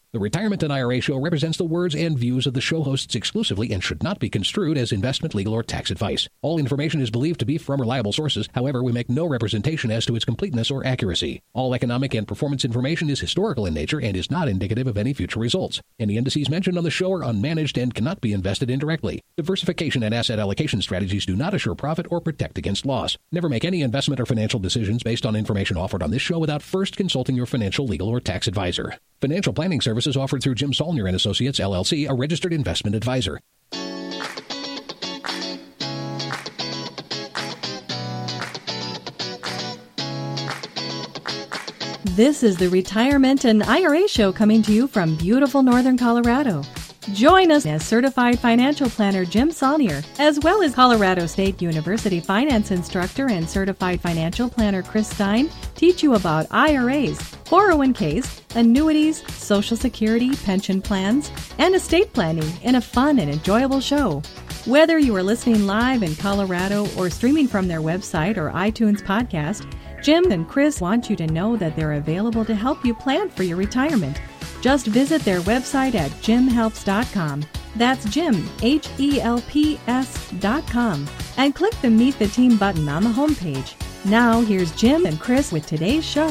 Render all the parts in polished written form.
The Retirement and IRA Show represents the words and views of the show hosts exclusively and should not be construed as investment, legal, or tax advice. All information is believed to be from reliable sources. However, we make no representation as to its completeness or accuracy. All economic and performance information is historical in nature and is not indicative of any future results. Any indices mentioned on the show are unmanaged and cannot be invested indirectly. Diversification and asset allocation strategies do not assure profit or protect against loss. Never make any investment or financial decisions based on information offered on this show without first consulting your financial, legal, or tax advisor. Financial planning services offered through Jim Saulnier and Associates, LLC, a registered investment advisor. This is the Retirement and IRA Show coming to you from beautiful northern Colorado. Join us as certified financial planner Jim Saulnier, as well as Colorado State University finance instructor and certified financial planner Chris Stein, teach you about IRAs, 401ks, annuities, Social Security, pension plans, and estate planning in a fun and enjoyable show. Whether you are listening live in Colorado or streaming from their website or iTunes podcast, Jim and Chris want you to know that they're available to help you plan for your retirement. Just visit their website at jimhelps.com. That's Jim, HELPS.com. And click the Meet the Team button on the homepage. Now, here's Jim and Chris with today's show.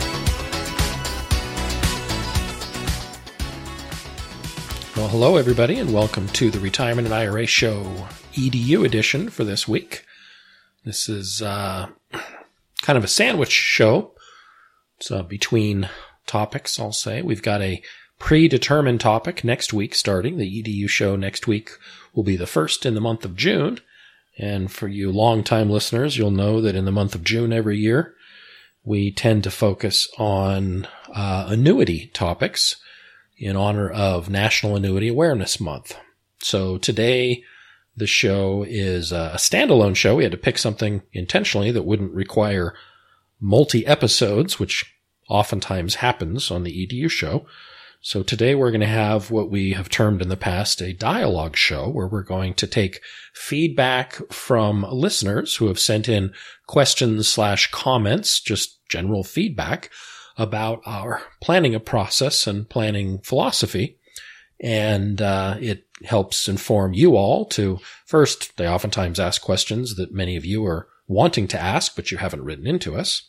Well, hello, everybody, and welcome to the Retirement and IRA Show EDU edition for this week. This is kind of a sandwich show. It's between topics, I'll say. We've got a predetermined topic next week starting. The EDU show next week will be the first in the month of June. And for you longtime listeners, you'll know that in the month of June every year, we tend to focus on annuity topics in honor of National Annuity Awareness Month. So today, the show is a standalone show. We had to pick something intentionally that wouldn't require multi-episodes, which oftentimes happens on the EDU show. So today we're going to have what we have termed in the past a dialogue show, where we're going to take feedback from listeners who have sent in questions/comments, just general feedback about our planning process and planning philosophy. And it helps inform you all to, first, they oftentimes ask questions that many of you are wanting to ask, but you haven't written into us.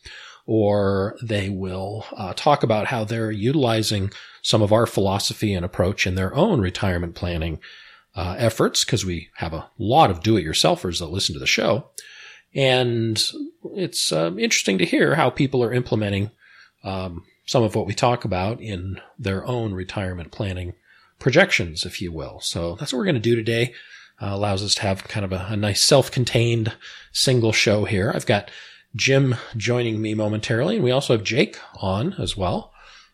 Or they will talk about how they're utilizing some of our philosophy and approach in their own retirement planning efforts, because we have a lot of do-it-yourselfers that listen to the show. And it's interesting to hear how people are implementing some of what we talk about in their own retirement planning projections, if you will. So that's what we're going to do today. Allows us to have kind of a nice self-contained single show here. I've got Jim joining me momentarily, and we also have Jake on as well.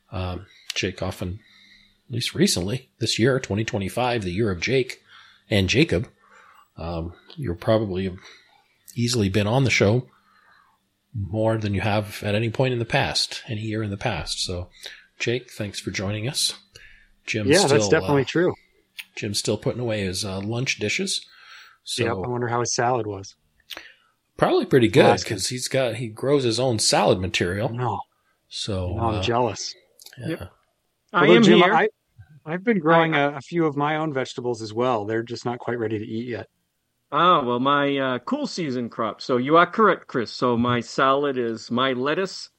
Jake often, at least recently, this year, 2025, the year of Jake and Jacob. You're probably easily been on the show more than you have at any point in the past, any year in the past. So, Jake, thanks for joining us. That's definitely true. Jim's still putting away his lunch dishes. So, I wonder how his salad was. Probably pretty good, because he grows his own salad material. No. So I'm jealous. Yeah. Yep. I am Jim, here. I've been growing a few of my own vegetables as well. They're just not quite ready to eat yet. Oh, well, my cool season crop. So you are correct, Chris. So my salad is my lettuce,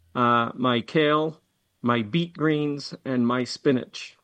my kale, my beet greens, and my spinach.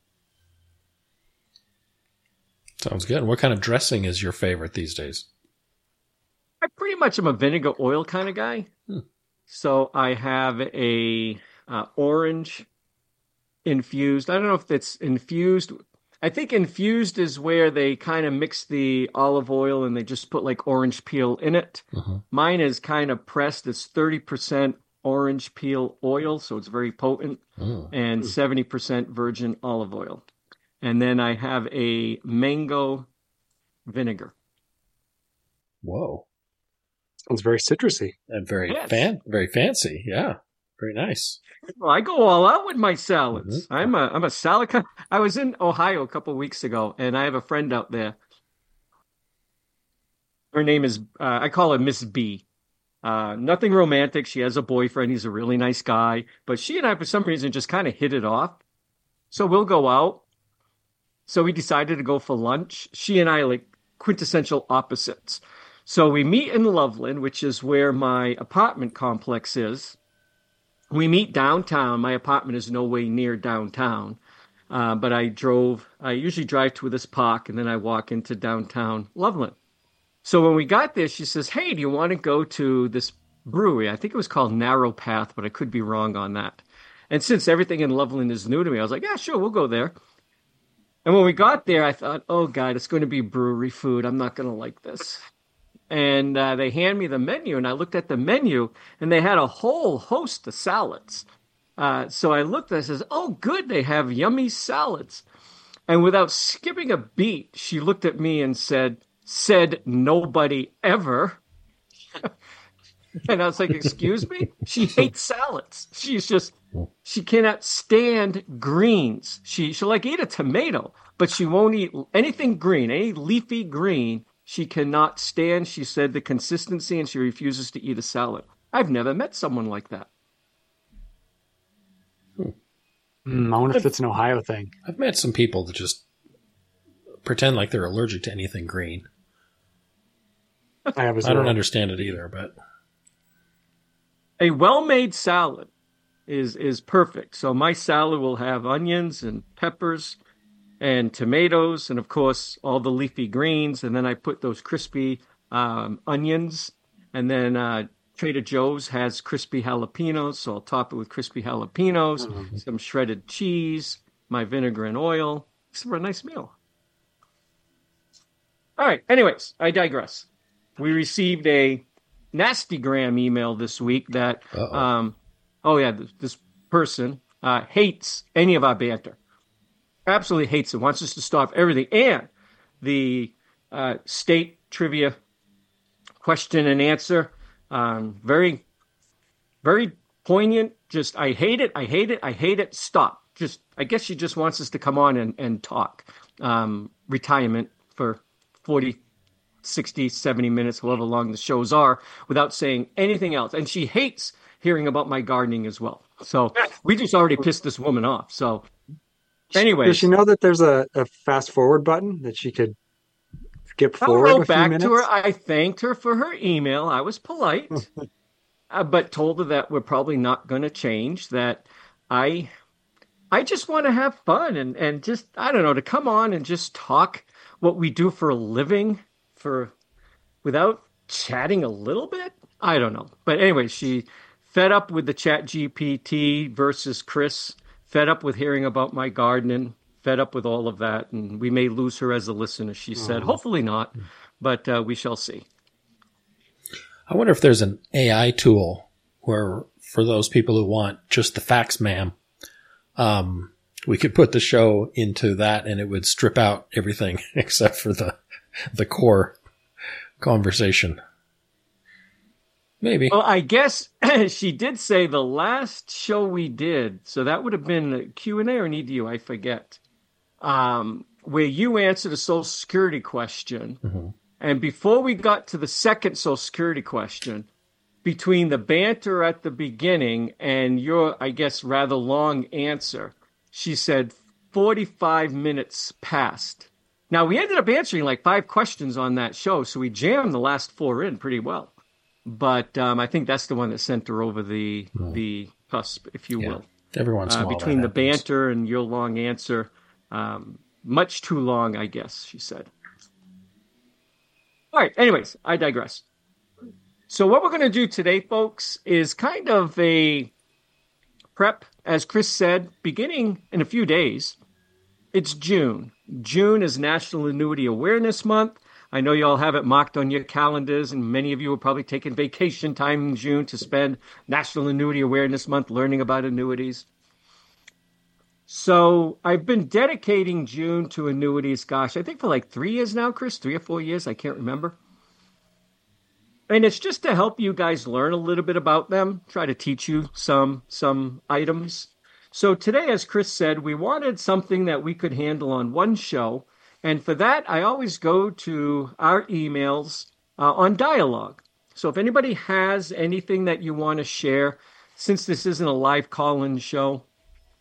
Sounds good. What kind of dressing is your favorite these days? I pretty much am a vinegar oil kind of guy. So I have a orange infused. I don't know if it's infused. I think infused is where they kind of mix the olive oil and they just put like orange peel in it. Mine is kind of pressed. It's 30% orange peel oil, so it's very potent, and 70% virgin olive oil. And then I have a mango vinegar. Whoa. Sounds very citrusy. And very fancy. Yeah. Very nice. Well, I go all out with my salads. I'm a salad. I was in Ohio a couple of weeks ago, and I have a friend out there. Her name is, I call her Miss B. Nothing romantic. She has a boyfriend. He's a really nice guy. But she and I, for some reason, just kind of hit it off. So we'll go out. So we decided to go for lunch. She and I are like quintessential opposites. So we meet in Loveland, which is where my apartment complex is. We meet downtown. My apartment is no way near downtown. But I usually drive to this park and then I walk into downtown Loveland. So when we got there, she says, "Hey, do you want to go to this brewery?" I think it was called Narrow Path, but I could be wrong on that. And since everything in Loveland is new to me, I was like, "Yeah, sure, we'll go there." And when we got there, I thought, "Oh, God, it's going to be brewery food. I'm not going to like this." And they hand me the menu, and I looked at the menu, and they had a whole host of salads. So I looked, and I says, "Oh, good, they have yummy salads." And without skipping a beat, she looked at me and said nobody ever. And I was like, "Excuse me?" She hates salads. She cannot stand greens. She'll like eat a tomato, but she won't eat anything green, any leafy green. She cannot stand, she said, the consistency, and she refuses to eat a salad. I've never met someone like that. I wonder if it's an Ohio thing. I've met some people that just pretend like they're allergic to anything green. I have as I don't well. understand it either, but A well-made salad is perfect. So my salad will have onions and peppers and tomatoes and, of course, all the leafy greens. And then I put those crispy onions. And then Trader Joe's has crispy jalapenos, so I'll top it with crispy jalapenos, some shredded cheese, my vinegar and oil. It's for a nice meal. All right. Anyways, I digress. We received a nastygram email this week that, this person hates any of our banter. Absolutely hates it. Wants us to stop everything. And the state trivia question and answer, very, very poignant. Just, I hate it. I hate it. I hate it. Stop. I guess she just wants us to come on and talk retirement for 40, 60, 70 minutes, however long the shows are, without saying anything else. And she hates hearing about my gardening as well. So we just already pissed this woman off. So anyway. Does she know that there's a fast forward button that she could skip forward I a wrote few back minutes? to her. I thanked her for her email. I was polite, but told her that we're probably not going to change, that I just want to have fun and just, I don't know, to come on and just talk what we do for a living without chatting a little bit. I don't know. But anyway, she fed up with the Chat GPT versus Chris, fed up with hearing about my gardening, fed up with all of that. And we may lose her as a listener, she said. Hopefully not, but we shall see. I wonder if there's an AI tool where, for those people who want just the facts, ma'am, we could put the show into that and it would strip out everything except for the core conversation. Maybe. Well, I guess she did say the last show we did, so that would have been a Q&A or an EDU, I forget, where you answered a Social Security question. Mm-hmm. And before we got to the second Social Security question, between the banter at the beginning and your, I guess, rather long answer, she said 45 minutes passed. Now, we ended up answering like 5 questions on that show, so we jammed the last 4 in pretty well. But I think that's the one that sent her over the cusp, if you will. Every once in a while. Between the banter and your long answer, much too long, I guess, she said. All right, anyways, I digress. So what we're going to do today, folks, is kind of a prep, as Chris said, beginning in a few days. It's June. June is National Annuity Awareness Month. I know you all have it marked on your calendars, and many of you are probably taking vacation time in June to spend National Annuity Awareness Month learning about annuities. So I've been dedicating June to annuities, gosh, I think for like 3 years now, Chris, 3 or 4 years, I can't remember. And it's just to help you guys learn a little bit about them, try to teach you some items. So today, as Chris said, we wanted something that we could handle on one show. And for that, I always go to our emails on dialogue. So if anybody has anything that you want to share, since this isn't a live call-in show,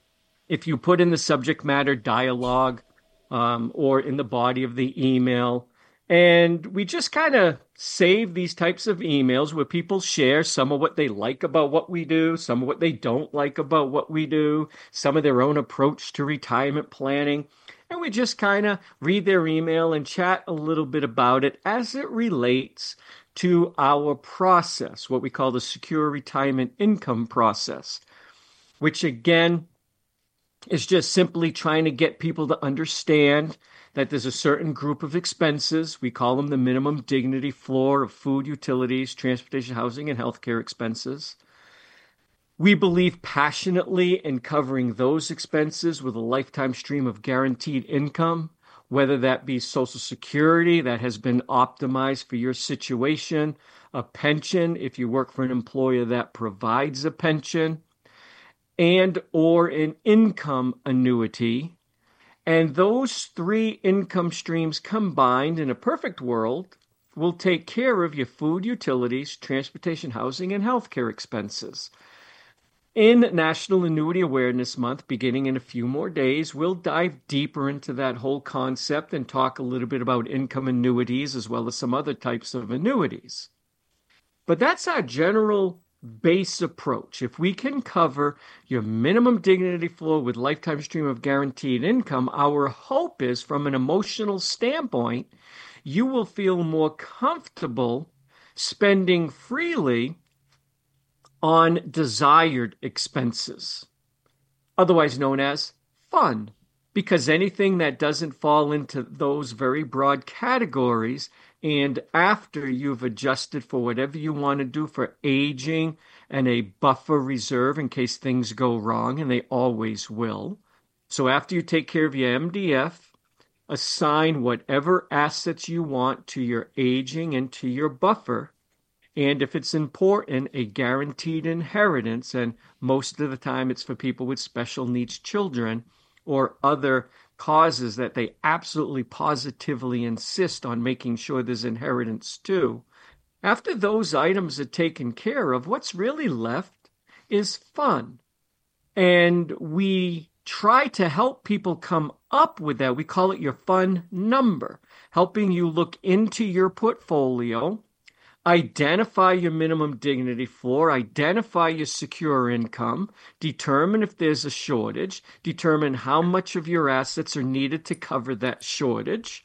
if you put in the subject matter dialogue or in the body of the email. And we just kind of save these types of emails where people share some of what they like about what we do, some of what they don't like about what we do, some of their own approach to retirement planning. And we just kind of read their email and chat a little bit about it as it relates to our process, what we call the secure retirement income process, which again is just simply trying to get people to understand that there's a certain group of expenses. We call them the minimum dignity floor of food, utilities, transportation, housing, and healthcare expenses. We believe passionately in covering those expenses with a lifetime stream of guaranteed income, whether that be Social Security that has been optimized for your situation, a pension if you work for an employer that provides a pension, and or an income annuity. And those three income streams combined in a perfect world will take care of your food, utilities, transportation, housing, and healthcare expenses. In National Annuity Awareness Month, beginning in a few more days, we'll dive deeper into that whole concept and talk a little bit about income annuities as well as some other types of annuities. But that's our general base approach. If we can cover your minimum dignity floor with lifetime stream of guaranteed income, our hope is from an emotional standpoint, you will feel more comfortable spending freely on desired expenses, otherwise known as fun, because anything that doesn't fall into those very broad categories, and after you've adjusted for whatever you want to do for aging and a buffer reserve in case things go wrong, and they always will. So after you take care of your MDF, assign whatever assets you want to your aging and to your buffer. And if it's important, a guaranteed inheritance, and most of the time it's for people with special needs children or other causes that they absolutely positively insist on making sure there's inheritance too. After those items are taken care of, what's really left is fun. And we try to help people come up with that. We call it your fun number, helping you look into your portfolio, identify your minimum dignity floor, identify your secure income, determine if there's a shortage, determine how much of your assets are needed to cover that shortage,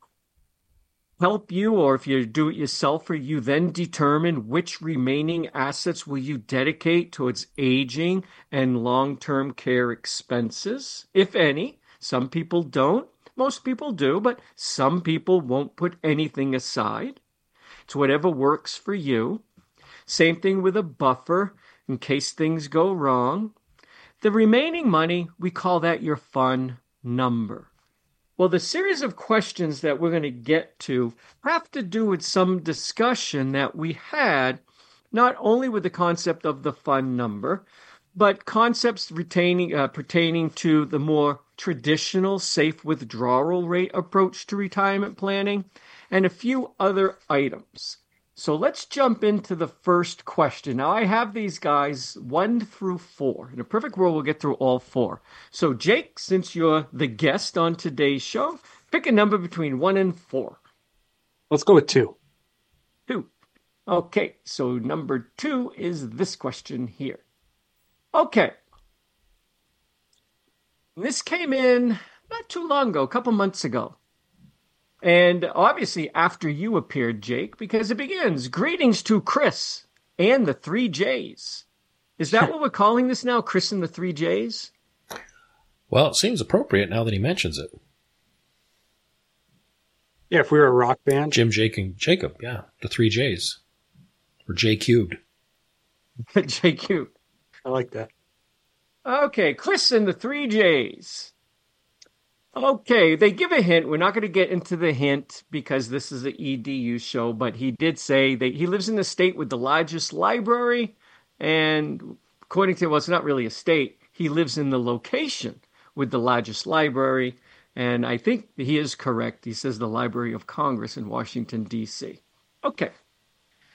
help you, or if you do it yourself, or you then determine which remaining assets will you dedicate towards aging and long-term care expenses, if any. Some people don't, most people do, but some people won't put anything aside. It's whatever works for you. Same thing with a buffer in case things go wrong. The remaining money, we call that your fun number. Well, the series of questions that we're going to get to have to do with some discussion that we had, not only with the concept of the fun number, but concepts pertaining to the more traditional safe withdrawal rate approach to retirement planning, and a few other items. So let's jump into the first question. Now, I have these guys 1 through 4. In a perfect world, we'll get through all 4. So, Jake, since you're the guest on today's show, pick a number between 1 and 4. Let's go with 2. 2. Okay, so number 2 is this question here. Okay. This came in not too long ago, a couple months ago. And obviously after you appeared, Jake, because it begins, greetings to Chris and the 3 J's. Is that what we're calling this now, Chris and the 3 J's? Well, it seems appropriate now that he mentions it. Yeah, if we were a rock band. Jim, Jake, and Jacob, yeah, the 3 J's. Or J cubed. J cubed. I like that. Okay, Chris and the 3 J's. Okay, they give a hint. We're not going to get into the hint because this is an EDU show, but he did say that he lives in the state with the largest library, and according to, well, it's not really a state, he lives in the location with the largest library, and I think he is correct. He says the Library of Congress in Washington, D.C. Okay.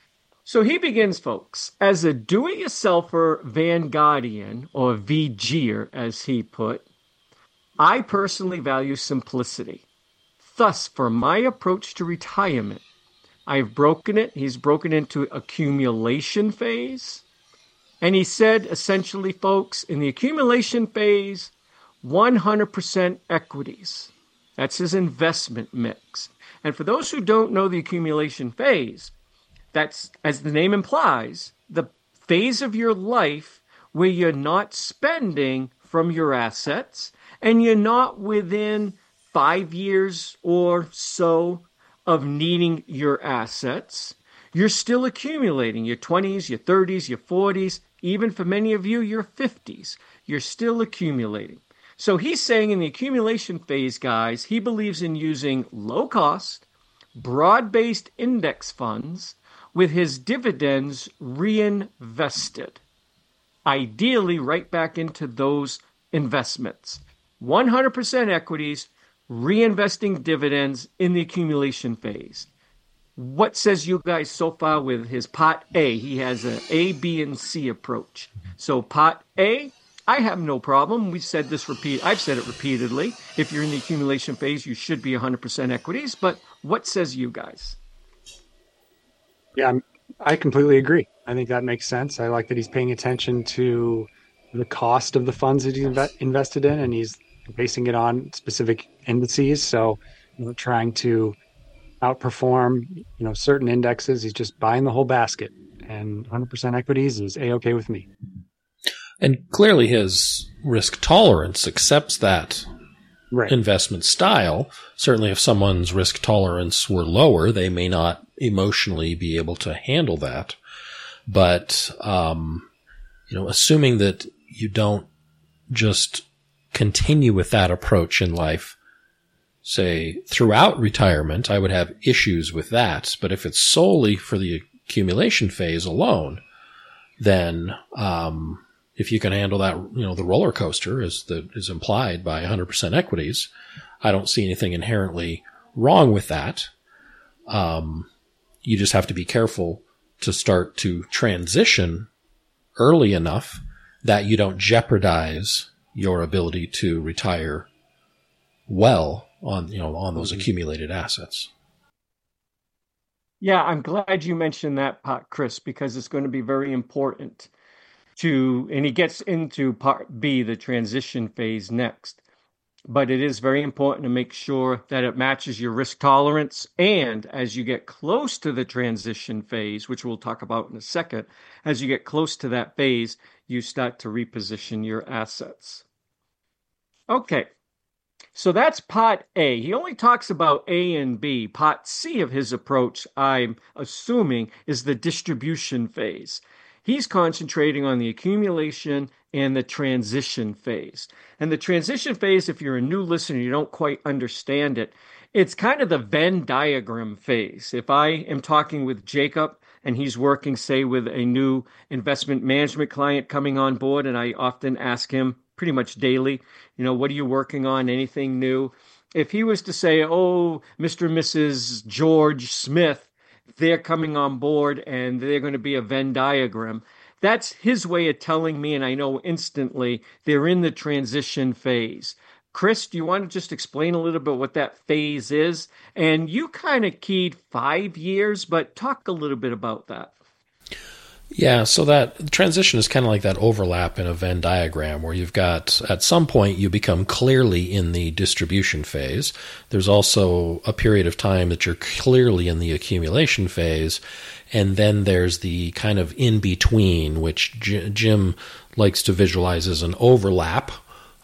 So he begins, folks, as a do-it-yourselfer Vanguardian, or VGer, as he put, I personally value simplicity. Thus, for my approach to retirement, I've broken it. He's broken into accumulation phase. And he said, essentially, folks, in the accumulation phase, 100% equities. That's his investment mix. And for those who don't know the accumulation phase, that's, as the name implies, the phase of your life where you're not spending from your assets and you're not within 5 years or so of needing your assets. You're still accumulating your 20s, your 30s, your 40s, even for many of you, your 50s. You're still accumulating. So he's saying in the accumulation phase, guys, he believes in using low-cost, broad-based index funds with his dividends reinvested, ideally right back into those investments. 100% equities, reinvesting dividends in the accumulation phase. What says you guys so far with his pot A? He has an A, B, and C approach. So pot A, I have no problem. I've said it repeatedly. If you're in the accumulation phase, you should be 100% equities. But what says you guys? Yeah, I completely agree. I think that makes sense. I like that he's paying attention to the cost of the funds that he's invested in, and he's basing it on specific indices. So, trying to outperform, certain indexes. He's just buying the whole basket, and 100% equities is A-okay with me. And clearly his risk tolerance accepts that investment style. Certainly if someone's risk tolerance were lower, they may not emotionally be able to handle that. But, assuming that you don't just continue with that approach in life, say throughout retirement, I would have issues with that. But if it's solely for the accumulation phase alone, then, if you can handle that, the roller coaster is implied by 100% equities, I don't see anything inherently wrong with that. You just have to be careful to start to transition early enough that you don't jeopardize your ability to retire well on those accumulated assets. Yeah, I'm glad you mentioned that, Chris, because it's going to be very important and he gets into part B, the transition phase, next. But it is very important to make sure that it matches your risk tolerance. And as you get close to the transition phase, which we'll talk about in a second, as you get close to that phase, you start to reposition your assets. Okay, so that's pot A. He only talks about A and B. Pot C of his approach, I'm assuming, is the distribution phase. He's concentrating on the accumulation and the transition phase. And the transition phase, if you're a new listener, you don't quite understand it, it's kind of the Venn diagram phase. If I am talking with Jacob and he's working, say, with a new investment management client coming on board, and I often ask him pretty much daily, what are you working on? Anything new? If he was to say, oh, Mr. and Mrs. George Smith, they're coming on board and they're going to be a Venn diagram. That's his way of telling me, and I know instantly they're in the transition phase. Chris, do you want to just explain a little bit what that phase is? And you kind of keyed 5 years, but talk a little bit about that. Yeah, so that transition is kind of like that overlap in a Venn diagram where you've got, at some point, you become clearly in the distribution phase. There's also a period of time that you're clearly in the accumulation phase. And then there's the kind of in-between, which Jim likes to visualize as an overlap.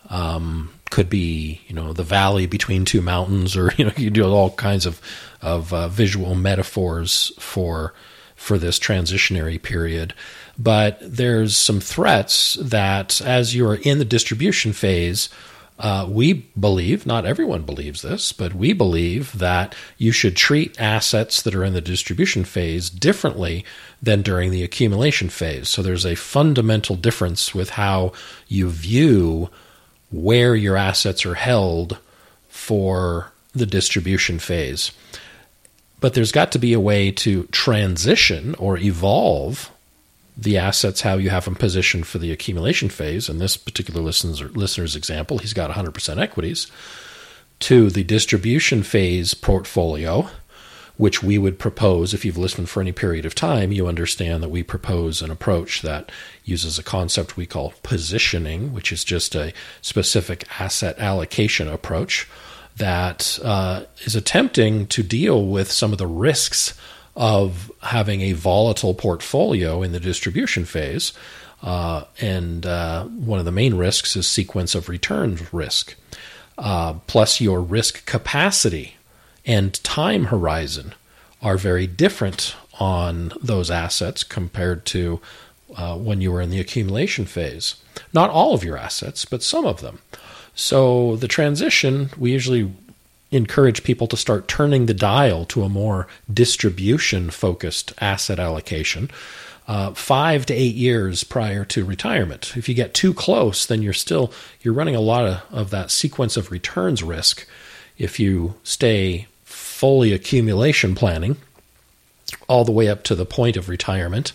Could be, the valley between two mountains, or, you do all kinds of visual metaphors for this transitionary period. But there's some threats that as you're in the distribution phase, we believe, not everyone believes this, but we believe that you should treat assets that are in the distribution phase differently than during the accumulation phase. So there's a fundamental difference with how you view where your assets are held for the distribution phase. But there's got to be a way to transition or evolve the assets, how you have them positioned for the accumulation phase. In this particular listener's example, he's got 100% equities, to the distribution phase portfolio, which we would propose. If you've listened for any period of time, you understand that we propose an approach that uses a concept we call positioning, which is just a specific asset allocation approach that is attempting to deal with some of the risks of having a volatile portfolio in the distribution phase. And one of the main risks is sequence of returns risk, plus your risk capacity and time horizon are very different on those assets compared to when you were in the accumulation phase. Not all of your assets, but some of them. So the transition, we usually encourage people to start turning the dial to a more distribution-focused asset allocation 5 to 8 years prior to retirement. If you get too close, then you're running a lot of that sequence of returns risk. If you stay fully accumulation planning all the way up to the point of retirement,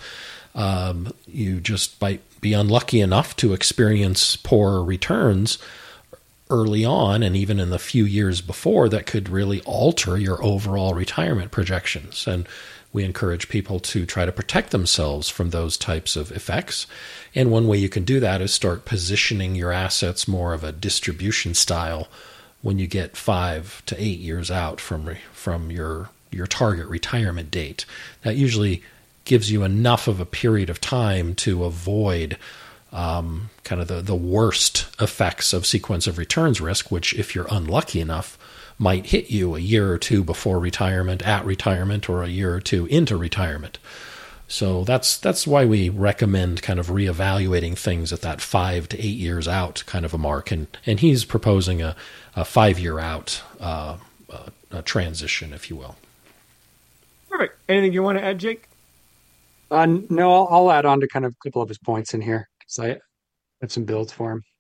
you just might be unlucky enough to experience poor returns early on, and even in the few years before, that could really alter your overall retirement projections. And we encourage people to try to protect themselves from those types of effects. And one way you can do that is start positioning your assets more of a distribution style when you get 5 to 8 years out from your target retirement date. That usually gives you enough of a period of time to avoid kind of the worst effects of sequence of returns risk, which, if you're unlucky enough, might hit you a year or two before retirement, at retirement, or a year or two into retirement. So that's why we recommend kind of reevaluating things at that 5 to 8 years out kind of a mark. And he's proposing a 5-year out a transition, if you will. Perfect. Anything you want to add, Jake? No, I'll add on to kind of a couple of his points in here, because I have some builds for him.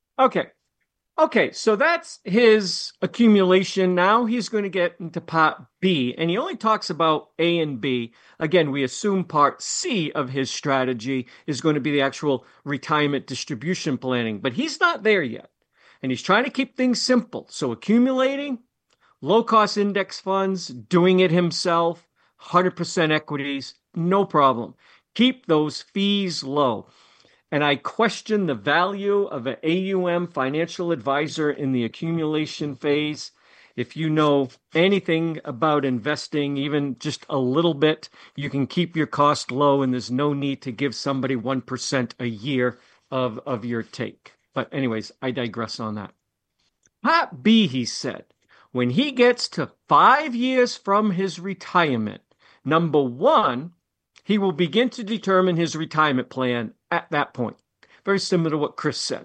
Okay, so that's his accumulation. Now he's going to get into part B, and he only talks about A and B. Again, we assume part C of his strategy is going to be the actual retirement distribution planning, but he's not there yet. And he's trying to keep things simple. So accumulating, low-cost index funds, doing it himself, 100% equities, no problem. Keep those fees low. And I question the value of an AUM financial advisor in the accumulation phase. If you know anything about investing, even just a little bit, you can keep your cost low, and there's no need to give somebody 1% a year of your take. But anyways, I digress on that. Part B, he said, when he gets to 5 years from his retirement, number one, he will begin to determine his retirement plan at that point. Very similar to what Chris said.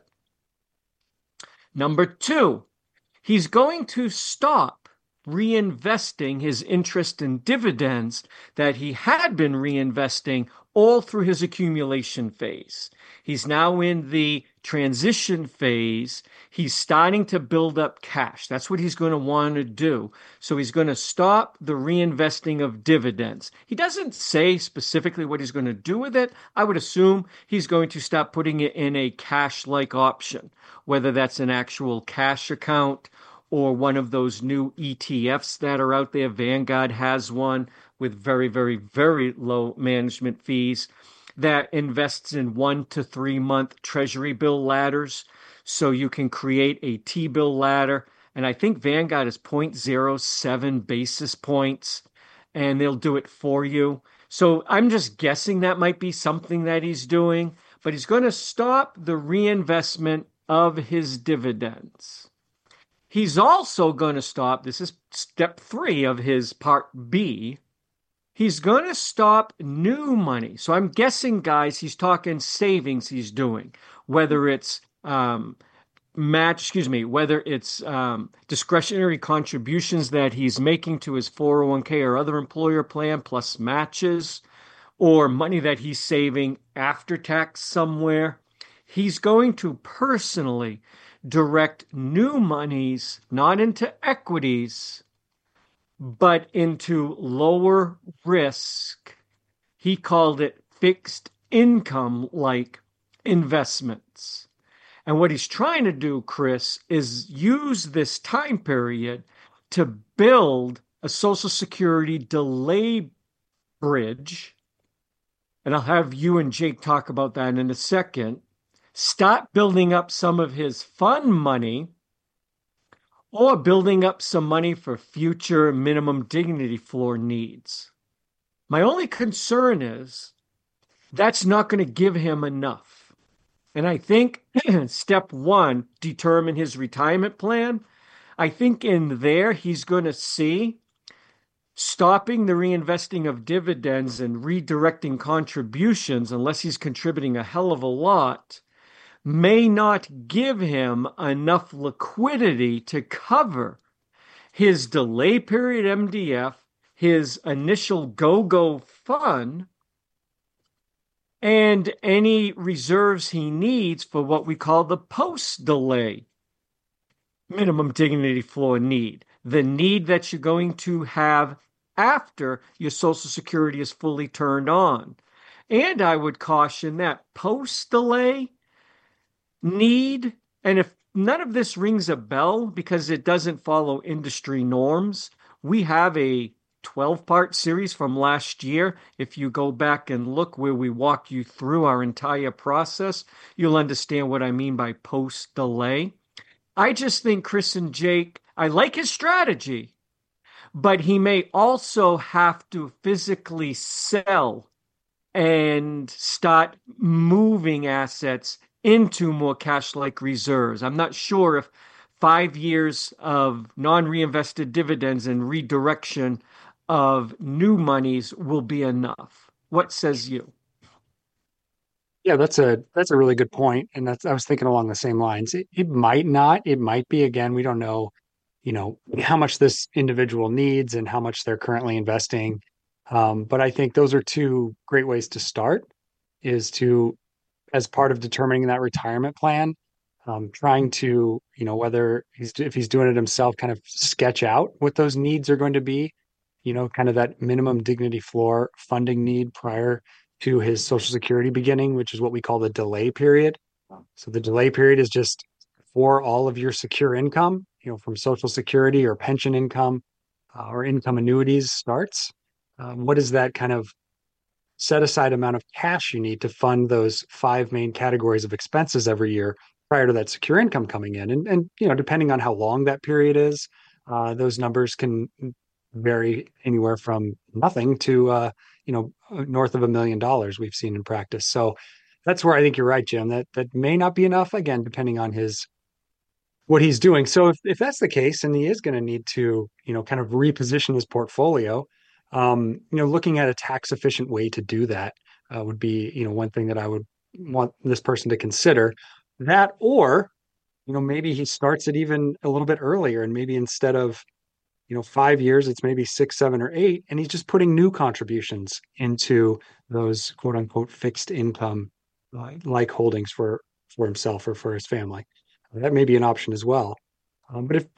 Number two, he's going to stop reinvesting his interest and dividends that he had been reinvesting all through his accumulation phase. He's now in the transition phase. He's starting to build up cash. That's what he's going to want to do. So he's going to stop the reinvesting of dividends. He doesn't say specifically what he's going to do with it. I would assume he's going to stop putting it in a cash-like option, whether that's an actual cash account or one of those new ETFs that are out there. Vanguard has one with very, very, very low management fees that invests in 1 to 3 month treasury bill ladders. So you can create a T-bill ladder. And I think Vanguard is 0.07 basis points, and they'll do it for you. So I'm just guessing that might be something that he's doing, but he's going to stop the reinvestment of his dividends. He's also going to stop, this is step 3 of his part B, he's going to stop new money. So I'm guessing, guys, he's talking savings he's doing, whether it's discretionary contributions that he's making to his 401k or other employer plan plus matches, or money that he's saving after tax somewhere. He's going to personally direct new monies, not into equities, but into lower risk. He called it fixed income like investments. And what he's trying to do, Chris, is use this time period to build a Social Security delay bridge. And I'll have you and Jake talk about that in a second. Start building up some of his fund money or building up some money for future minimum dignity floor needs. My only concern is that's not going to give him enough. And I think step one, determine his retirement plan. I think in there he's going to see stopping the reinvesting of dividends and redirecting contributions, unless he's contributing a hell of a lot, may not give him enough liquidity to cover his delay period MDF, his initial go-go fund, and any reserves he needs for what we call the post-delay minimum dignity floor need, the need that you're going to have after your Social Security is fully turned on. And I would caution that post-delay need, and if none of this rings a bell because it doesn't follow industry norms, we have a 12-part series from last year. If you go back and look where we walk you through our entire process, you'll understand what I mean by post-delay. I just think Chris and Jake, I like his strategy, but he may also have to physically sell and start moving assets into more cash-like reserves. I'm not sure if 5 years of non-reinvested dividends and redirection of new monies will be enough. What says you? Yeah, that's a really good point, and I was thinking along the same lines. It might not. It might be. Again, we don't know, how much this individual needs and how much they're currently investing. But I think those are two great ways to start. Is to, as part of determining that retirement plan, trying to, whether if he's doing it himself, kind of sketch out what those needs are going to be. Kind of that minimum dignity floor funding need prior to his Social Security beginning, which is what we call the delay period. So the delay period is just for all of your secure income, from Social Security or pension income or income annuities starts. What is that kind of set aside amount of cash you need to fund those 5 main categories of expenses every year prior to that secure income coming in? And depending on how long that period is, those numbers can vary anywhere from nothing to north of $1 million we've seen in practice. So that's where I think you're right, Jim. That may not be enough, again, depending on what he's doing. So if that's the case, and he is going to need to kind of reposition his portfolio, looking at a tax efficient way to do that would be one thing that I would want this person to consider. That, or maybe he starts it even a little bit earlier, and maybe instead of 5 years, it's maybe 6, 7, or 8, and he's just putting new contributions into those quote unquote fixed income like holdings for himself or for his family. That may be an option as well. But if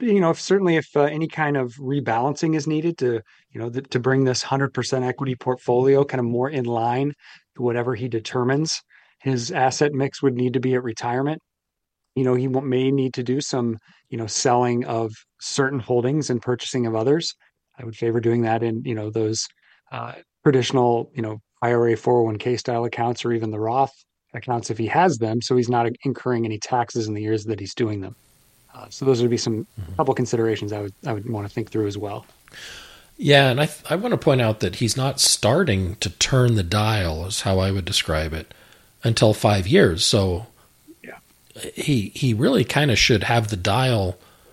any kind of rebalancing is needed to bring this 100% equity portfolio kind of more in line to whatever he determines his asset mix would need to be at retirement, he may need to do some selling of certain holdings and purchasing of others. I would favor doing that in those traditional IRA 401k style accounts, or even the Roth accounts if he has them, so he's not incurring any taxes in the years that he's doing them. So those would be some couple considerations I would want to think through as well. Yeah, and I want to point out that he's not starting to turn the dial, is how I would describe it, until 5 years. So yeah, he really kind of should have the dial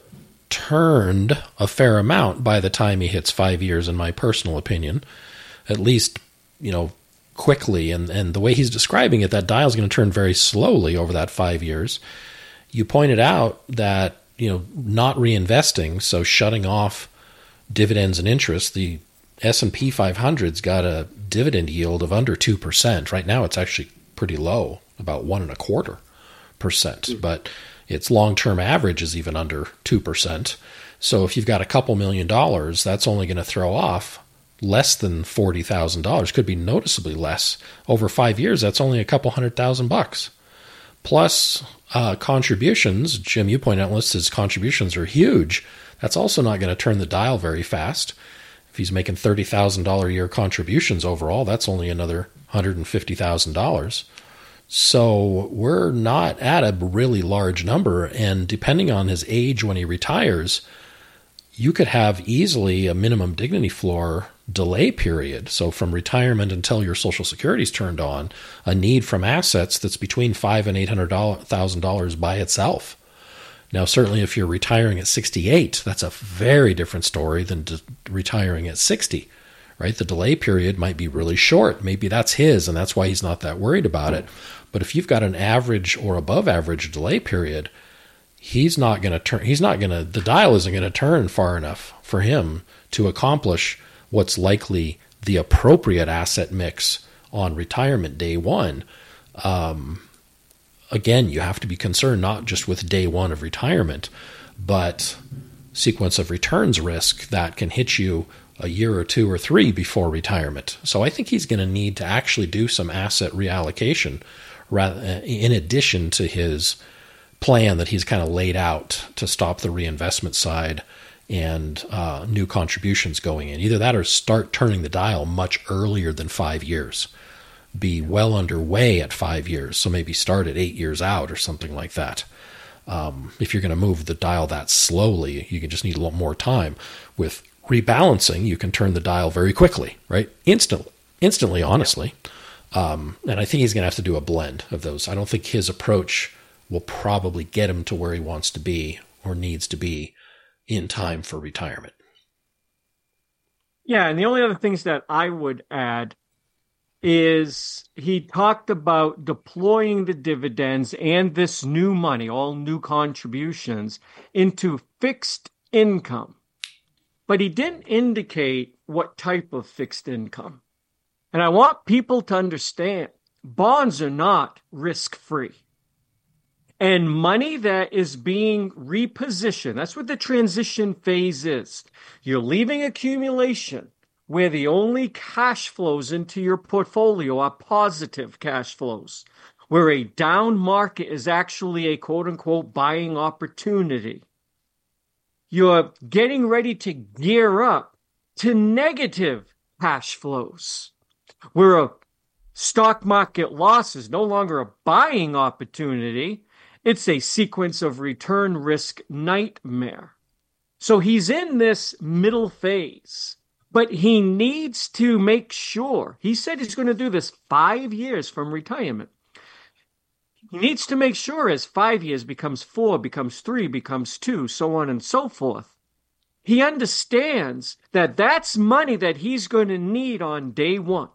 turned a fair amount by the time he hits 5 years, in my personal opinion, at least, quickly. And the way he's describing it, that dial is going to turn very slowly over that 5 years. You pointed out that, not reinvesting, so shutting off dividends and interest, the S&P 500's got a dividend yield of under 2%. Right now it's actually pretty low, about 1.25%. But, Its long-term average is even under 2%. So if you've got a couple $1 million, that's only going to throw off less than $40,000. Could be noticeably less. Over 5 years, that's only a couple $100,000. Plus contributions. Jim, you point out his contributions are huge. That's also not going to turn the dial very fast. If he's making $30,000 a year contributions overall, that's only another $150,000. So we're not at a really large number. And depending on his age when he retires, you could have easily a minimum dignity floor delay period. So from retirement until your Social Security is turned on, a need from assets that's between $500,000 and $800,000 by itself. Now, certainly if you're retiring at 68, that's a very different story than retiring at 60, right? The delay period might be really short. Maybe that's his, and that's why he's not that worried about it. But if you've got an average or above average delay period, the dial isn't going to turn far enough for him to accomplish what's likely the appropriate asset mix on retirement day one. Again, you have to be concerned not just with day one of retirement, but sequence of returns risk that can hit you a year or 2 or 3 before retirement. So I think he's going to need to actually do some asset reallocation in addition to his plan that he's kind of laid out to stop the reinvestment side and new contributions going in. Either that or start turning the dial much earlier than 5 years. Be well underway at 5 years, so maybe start at 8 years out or something like that. If you're going to move the dial that slowly, you can just need a little more time. With rebalancing, you can turn the dial very quickly, right? Instantly, honestly. And I think he's going to have to do a blend of those. I don't think his approach will probably get him to where he wants to be or needs to be in time for retirement. Yeah, and the only other things that I would add is he talked about deploying the dividends and this new money, all new contributions, into fixed income. But he didn't indicate what type of fixed income. And I want people to understand bonds are not risk-free. And money that is being repositioned, that's what the transition phase is. You're leaving accumulation where the only cash flows into your portfolio are positive cash flows, where a down market is actually a quote-unquote buying opportunity. You're getting ready to gear up to negative cash flows, where a stock market loss is no longer a buying opportunity. It's a sequence of return risk nightmare. So he's in this middle phase, but he needs to make sure. He said he's going to do this 5 years from retirement. He needs to make sure as 5 years becomes 4, becomes 3, becomes 2, so on and so forth. He understands that that's money that he's going to need on day one.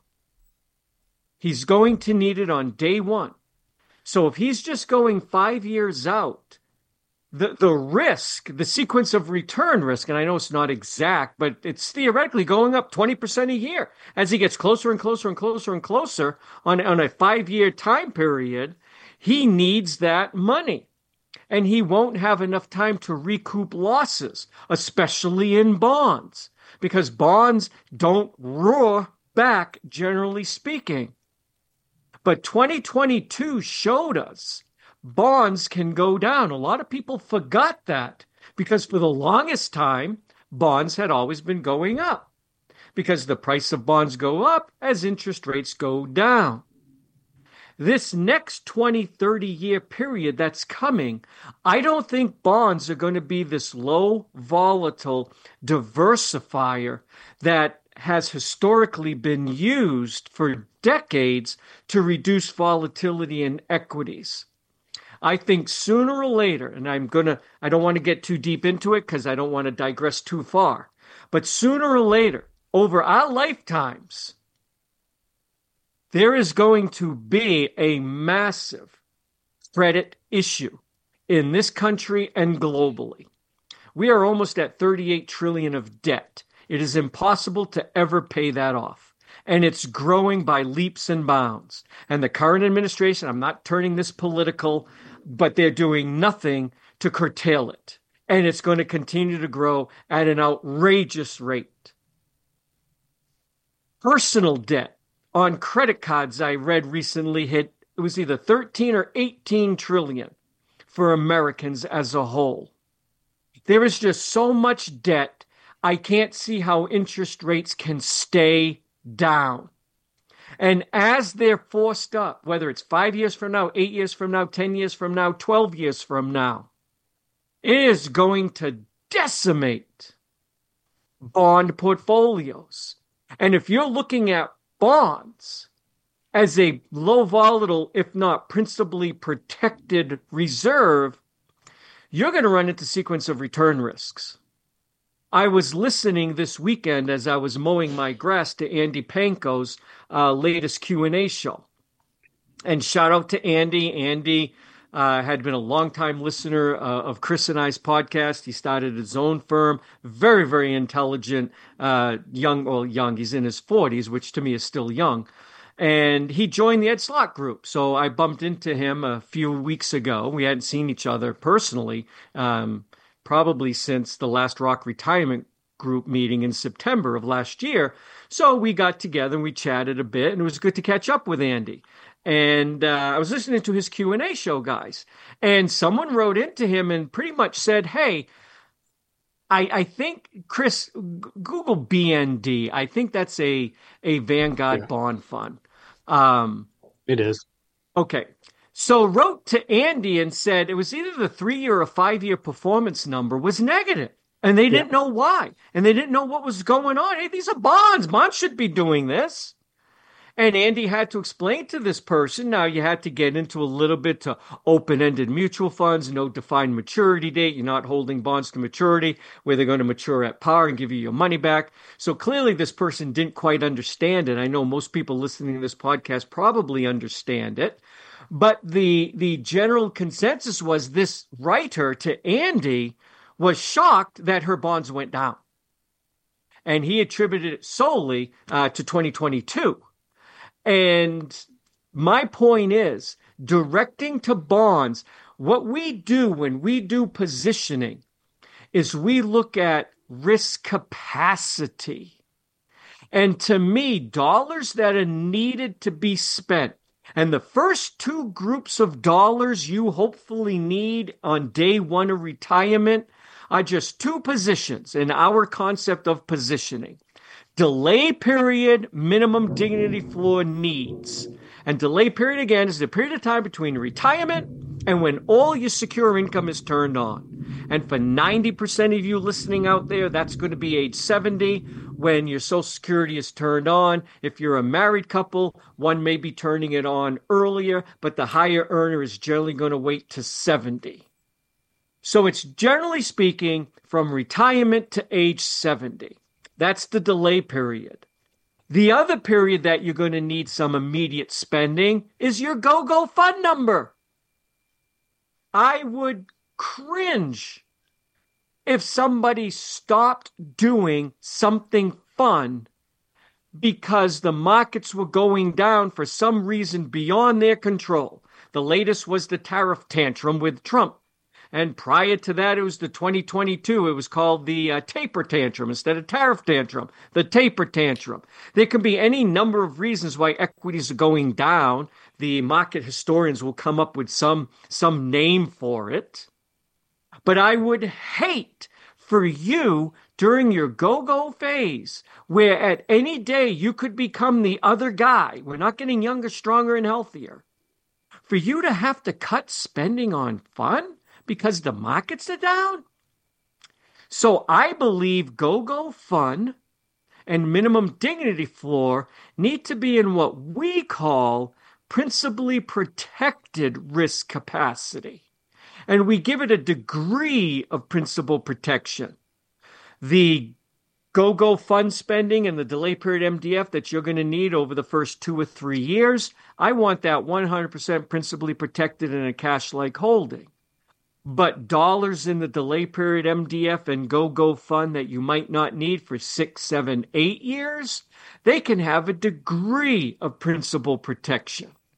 He's going to need it on day one. So if he's just going 5 years out, the risk, the sequence of return risk, and I know it's not exact, but it's theoretically going up 20% a year as he gets closer and closer and closer and closer on a 5-year time period. He needs that money, and he won't have enough time to recoup losses, especially in bonds, because bonds don't roar back, generally speaking. But 2022 showed us bonds can go down. A lot of people forgot that because for the longest time, bonds had always been going up because the price of bonds go up as interest rates go down. This next 20, 30-year period that's coming, I don't think bonds are going to be this low, volatile diversifier that has historically been used for decades to reduce volatility in equities. I think sooner or later, and I don't want to get too deep into it because I don't want to digress too far, but sooner or later, over our lifetimes, there is going to be a massive credit issue in this country and globally. We are almost at 38 trillion of debt. It is impossible to ever pay that off. And it's growing by leaps and bounds. And the current administration, I'm not turning this political, but they're doing nothing to curtail it. And it's going to continue to grow at an outrageous rate. Personal debt on credit cards, I read recently, it was either 13 or 18 trillion for Americans as a whole. There is just so much debt. I can't see how interest rates can stay down. And as they're forced up, whether it's 5 years from now, 8 years from now, 10 years from now, 12 years from now, it is going to decimate bond portfolios. And if you're looking at bonds as a low volatile, if not principally protected reserve, you're going to run into sequence of return risks. I was listening this weekend as I was mowing my grass to Andy Panko's latest Q&A show. And shout out to Andy. Andy had been a longtime listener of Chris and I's podcast. He started his own firm. Very, very intelligent, young. He's in his 40s, which to me is still young. And he joined the Ed Slott group. So I bumped into him a few weeks ago. We hadn't seen each other personally, probably since the last Rock Retirement Group meeting in September of last year. So we got together and we chatted a bit, and it was good to catch up with Andy. And I was listening to his Q&A show, guys, and someone wrote into him and pretty much said, hey, I think, Chris, Google BND. I think that's a Vanguard bond fund. It is. Okay. So wrote to Andy and said it was either the 3-year or 5-year performance number was negative. And they didn't know why. And they didn't know what was going on. Hey, these are bonds. Bonds should be doing this. And Andy had to explain to this person, now you had to get into a little bit to open-ended mutual funds, no defined maturity date. You're not holding bonds to maturity where they're going to mature at par and give you your money back. So clearly this person didn't quite understand it. I know most people listening to this podcast probably understand it. But the general consensus was this writer to Andy was shocked that her bonds went down. And he attributed it solely to 2022. And my point is, directing to bonds, what we do when we do positioning is we look at risk capacity. And to me, dollars that are needed to be spent, and the first two groups of dollars you hopefully need on day one of retirement are just two positions in our concept of positioning. Delay period, minimum dignity floor needs. And delay period, again, is the period of time between retirement and when all your secure income is turned on. And for 90% of you listening out there, that's going to be age 70 when your Social Security is turned on. If you're a married couple, one may be turning it on earlier, but the higher earner is generally going to wait to 70. So it's generally speaking from retirement to age 70. That's the delay period. The other period that you're going to need some immediate spending is your go-go fund number. I would cringe if somebody stopped doing something fun because the markets were going down for some reason beyond their control. The latest was the tariff tantrum with Trump. And prior to that, it was the 2022. It was called the taper tantrum instead of tariff tantrum, the taper tantrum. There can be any number of reasons why equities are going down. The market historians will come up with some name for it. But I would hate for you during your go-go phase, where at any day you could become the other guy. We're not getting younger, stronger, and healthier. For you to have to cut spending on fun because the markets are down? So I believe go-go fun and minimum dignity floor need to be in what we call principally protected risk capacity. And we give it a degree of principal protection. The go-go fund spending and the delay period MDF that you're going to need over the first 2 or 3 years, I want that 100% principally protected in a cash-like holding. But dollars in the delay period MDF and go-go fund that you might not need for 6, 7, 8 years, they can have a degree of principal protection.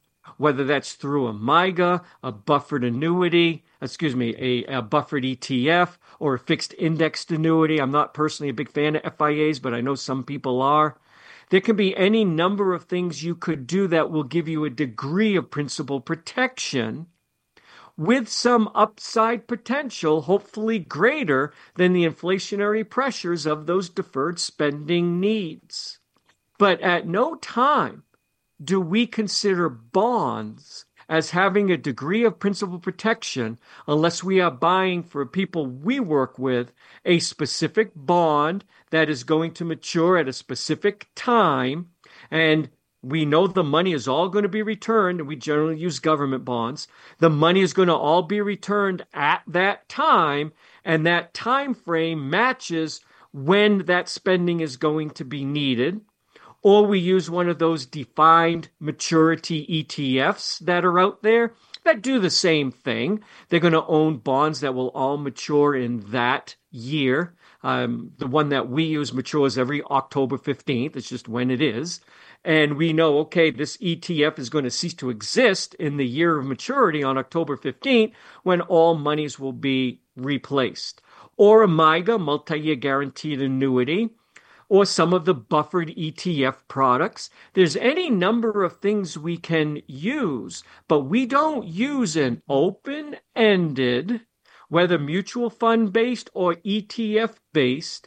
whether that's through a MYGA, a buffered annuity, a buffered ETF, or a fixed indexed annuity. I'm not personally a big fan of FIAs, but I know some people are. There can be any number of things you could do that will give you a degree of principal protection with some upside potential, hopefully greater than the inflationary pressures of those deferred spending needs. But at no time do we consider bonds as having a degree of principal protection unless we are buying for people we work with a specific bond that is going to mature at a specific time, and we know the money is all going to be returned, and we generally use government bonds. The money is going to all be returned at that time, and that time frame matches when that spending is going to be needed. Or we use one of those defined maturity ETFs that are out there that do the same thing. They're going to own bonds that will all mature in that year. The one that we use matures every October 15th. It's just when it is. And we know, okay, this ETF is going to cease to exist in the year of maturity on October 15th when all monies will be replaced. Or a MYGA, multi-year guaranteed annuity, or some of the buffered ETF products. There's any number of things we can use, but we don't use an open-ended, whether mutual fund-based or ETF-based,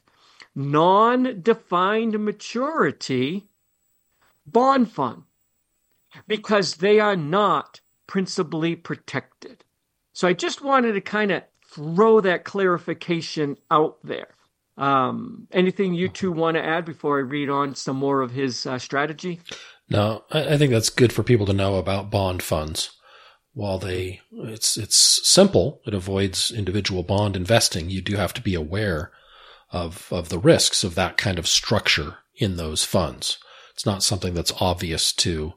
non-defined maturity bond fund, because they are not principally protected. So I just wanted to kind of throw that clarification out there. Anything you two want to add before I read on some more of his strategy? No, I think that's good for people to know about bond funds. While it's simple, it avoids individual bond investing. You do have to be aware of the risks of that kind of structure in those funds. It's not something that's obvious to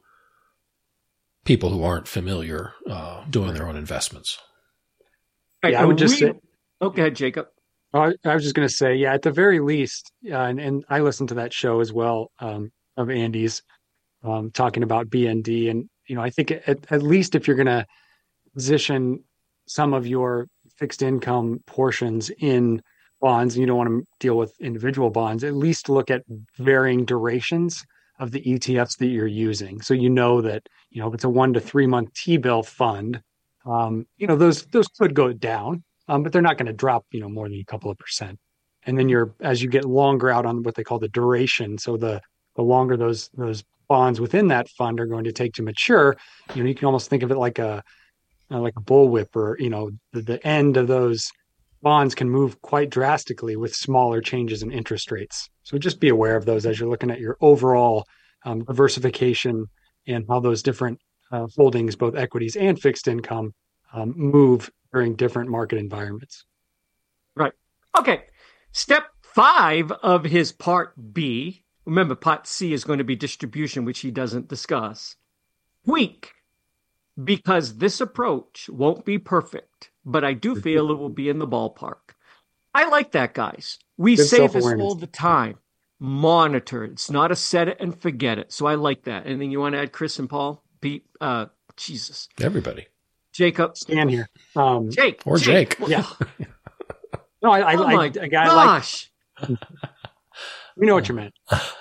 people who aren't familiar doing their own investments. Yeah, I would just say. Oh, go ahead, Jacob. I was just going to say, yeah, at the very least, and I listened to that show as well of Andy's talking about BND. And, I think at least if you're going to position some of your fixed income portions in bonds, and you don't want to deal with individual bonds, at least look at varying durations of the ETFs that you're using. So that, if it's a 1 to 3 month T-bill fund, those could go down. But they're not going to drop, more than a couple of percent. And then as you get longer out on what they call the duration, so the longer those bonds within that fund are going to take to mature, you can almost think of it like a bullwhip, or the end of those bonds can move quite drastically with smaller changes in interest rates. So just be aware of those as you're looking at your overall diversification and how those different holdings, both equities and fixed income, move during different market environments. Right. Okay. Step 5 of his part B. Remember, part C is going to be distribution, which he doesn't discuss. Tweak, because this approach won't be perfect, but I do feel it will be in the ballpark. I like that, guys. We say this all the time. Monitor. It's not a set it and forget it. So I like that. Anything you want to add, Chris and Paul? Pete? Jesus. Everybody. Jacob. Stand here. Jake. Or Jake. Yeah. No, I gosh. You know what you meant.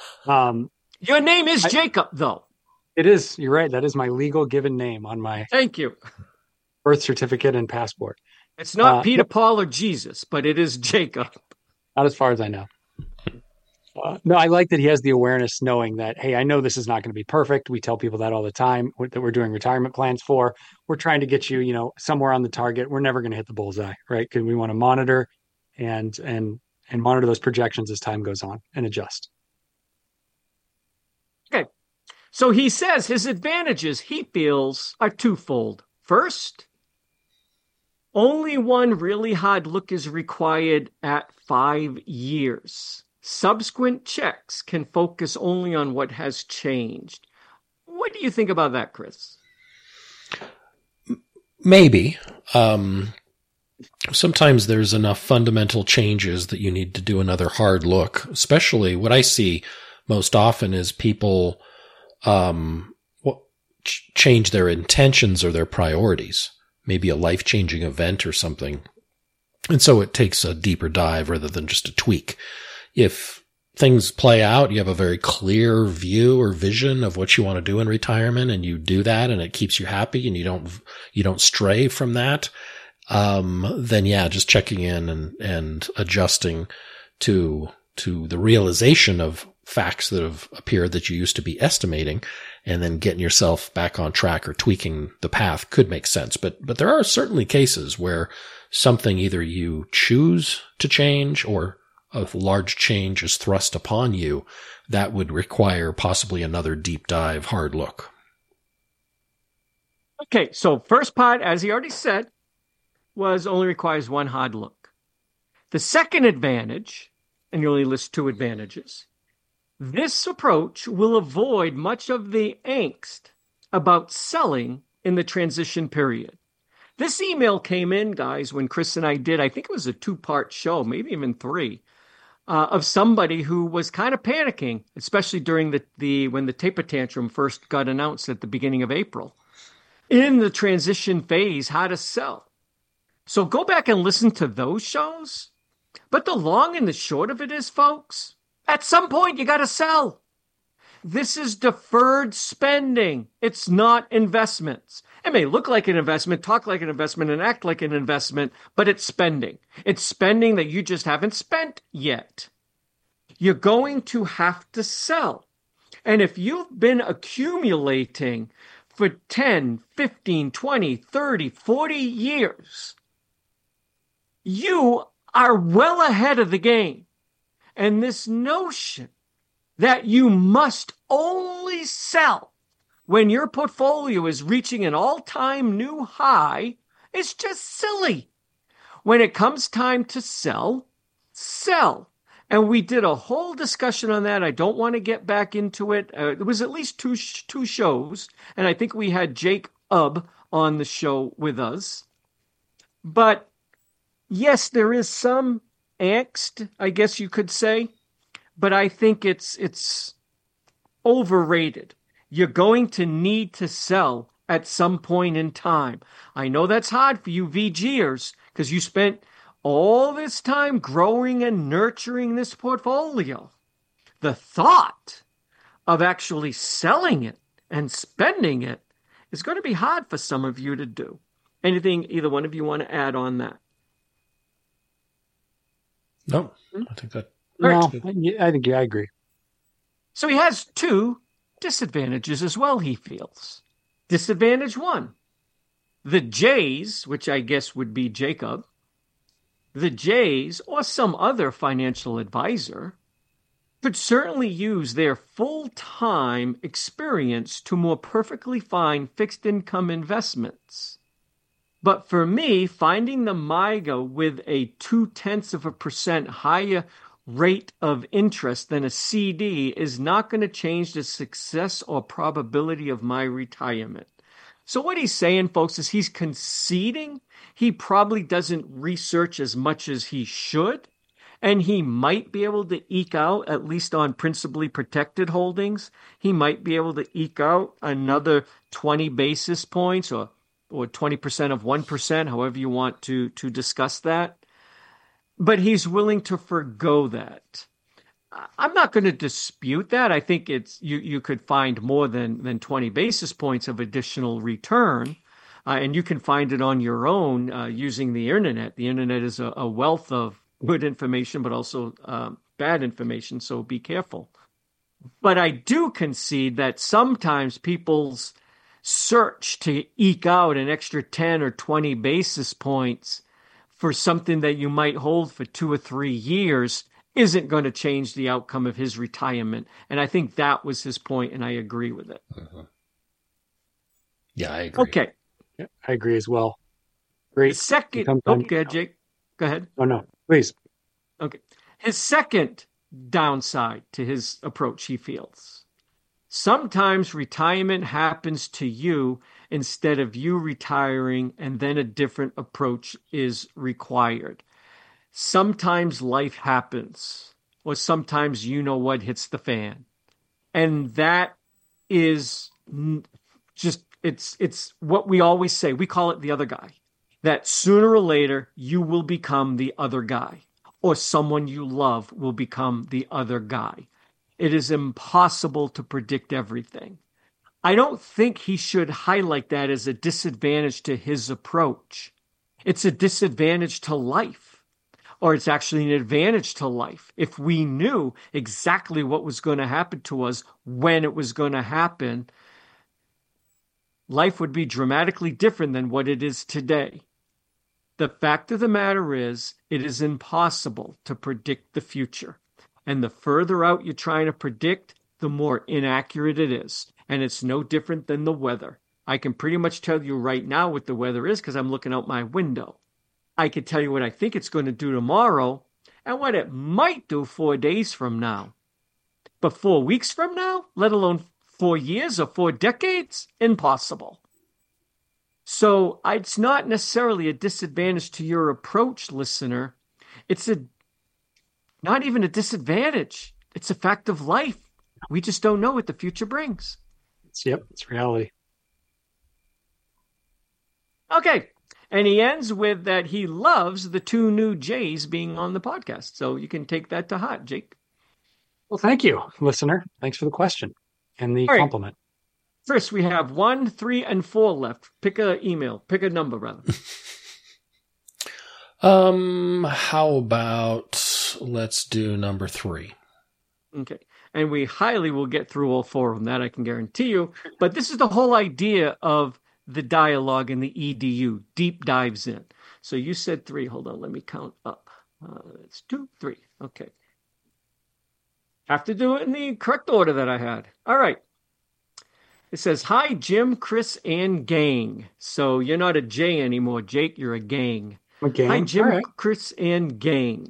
Your name is Jacob, though. It is. You're right. That is my legal given name on my Thank you. birth certificate and passport. It's not Peter, Paul, or Jesus, but it is Jacob. Not as far as I know. No, I like that he has the awareness, knowing that, hey, I know this is not going to be perfect. We tell people that all the time that we're doing retirement plans for. We're trying to get you, somewhere on the target. We're never going to hit the bullseye, right? Because we want to monitor and monitor those projections as time goes on and adjust. Okay. So he says his advantages, he feels, are twofold. First, only one really hard look is required at 5 years. Subsequent checks can focus only on what has changed. What do you think about that, Chris? Maybe. Sometimes there's enough fundamental changes that you need to do another hard look. Especially what I see most often is people change their intentions or their priorities, maybe a life-changing event or something. And so it takes a deeper dive rather than just a tweak. If things play out, you have a very clear view or vision of what you want to do in retirement, and you do that and it keeps you happy and you don't stray from that. Then yeah, just checking in and adjusting to the realization of facts that have appeared that you used to be estimating, and then getting yourself back on track or tweaking the path could make sense. But there are certainly cases where something either you choose to change or a large change is thrust upon you that would require possibly another deep dive, hard look. Okay, so first part, as he already said, was only requires one hard look. The second advantage, and you only list two advantages, this approach will avoid much of the angst about selling in the transition period. This email came in, guys, when Chris and I did, I think it was a 2-part show, maybe even 3, of somebody who was kind of panicking, especially during when the taper tantrum first got announced at the beginning of April. In the transition phase, how to sell. So go back and listen to those shows. But the long and the short of it is, folks, at some point you got to sell. This is deferred spending. It's not investments. It may look like an investment, talk like an investment, and act like an investment, but it's spending. It's spending that you just haven't spent yet. You're going to have to sell. And if you've been accumulating for 10, 15, 20, 30, 40 years, you are well ahead of the game. And this notion that you must only sell when your portfolio is reaching an all-time new high is just silly. When it comes time to sell, sell. And we did a whole discussion on that. I don't want to get back into it. It was at least two shows, and I think we had Jake Ubb on the show with us. But yes, there is some angst, I guess you could say, but I think it's overrated. You're going to need to sell at some point in time. I know that's hard for you VGers because you spent all this time growing and nurturing this portfolio. The thought of actually selling it and spending it is going to be hard for some of you to do. Anything either one of you want to add on that? No, I think that. No, I think I agree. So he has two disadvantages as well, he feels. Disadvantage 1, the Jays, which I guess would be Jacob, the Jays or some other financial advisor could certainly use their full-time experience to more perfectly find fixed income investments. But for me, finding the MYGA with a 0.2% higher rate of interest than a CD is not going to change the success or probability of my retirement. So what he's saying, folks, is he's conceding he probably doesn't research as much as he should, and he might be able to eke out, at least on principally protected holdings, he might be able to eke out another 20 basis points or 20% of 1%, however you want to discuss that. But he's willing to forgo that. I'm not going to dispute that. I think it's you could find more than 20 basis points of additional return, and you can find it on your own using the internet. The internet is a wealth of good information, but also bad information, so be careful. But I do concede that sometimes people's search to eke out an extra 10 or 20 basis points for something that you might hold for 2 or 3 years isn't going to change the outcome of his retirement. And I think that was his point, and I agree with it. Uh-huh. Yeah, I agree. Okay. Yeah, I agree as well. Great. Second, okay, Jake, go ahead. Oh, no, please. Okay. His second downside to his approach, he feels. Sometimes retirement happens to you instead of you retiring, and then a different approach is required. Sometimes life happens, or sometimes you know what hits the fan. And that is Just it's what we always say. We call it the other guy. That sooner or later you will become the other guy, or someone you love will become the other guy. It is impossible to predict everything. I don't think he should highlight that as a disadvantage to his approach. It's a disadvantage to life, or it's actually an advantage to life. If we knew exactly what was going to happen to us when it was going to happen, life would be dramatically different than what it is today. The fact of the matter is, it is impossible to predict the future. And the further out you're trying to predict, the more inaccurate it is. And it's no different than the weather. I can pretty much tell you right now what the weather is because I'm looking out my window. I can tell you what I think it's going to do tomorrow and what it might do 4 days from now. But 4 weeks from now, let alone 4 years or 4 decades, impossible. So it's not necessarily a disadvantage to your approach, listener. It's not even a disadvantage. It's a fact of life. We just don't know what the future brings. It's reality. Okay. And he ends with that he loves the 2 new Jays being on the podcast. So you can take that to heart, Jake. Well, thank you, listener. Thanks for the question and the compliment. First, we have 1, 3, and 4 left. Pick a number, rather. How about let's do number 3. Okay. And we highly will get through all 4 of them. That I can guarantee you. But this is the whole idea of the dialogue in the EDU. Deep dives in. So you said 3. Hold on. Let me count up. It's 2, 3. Okay. Have to do it in the correct order that I had. All right. It says, hi, Jim, Chris, and gang. So you're not a J anymore, Jake. You're a gang. A gang. Hi, Jim, right. Chris, and gang.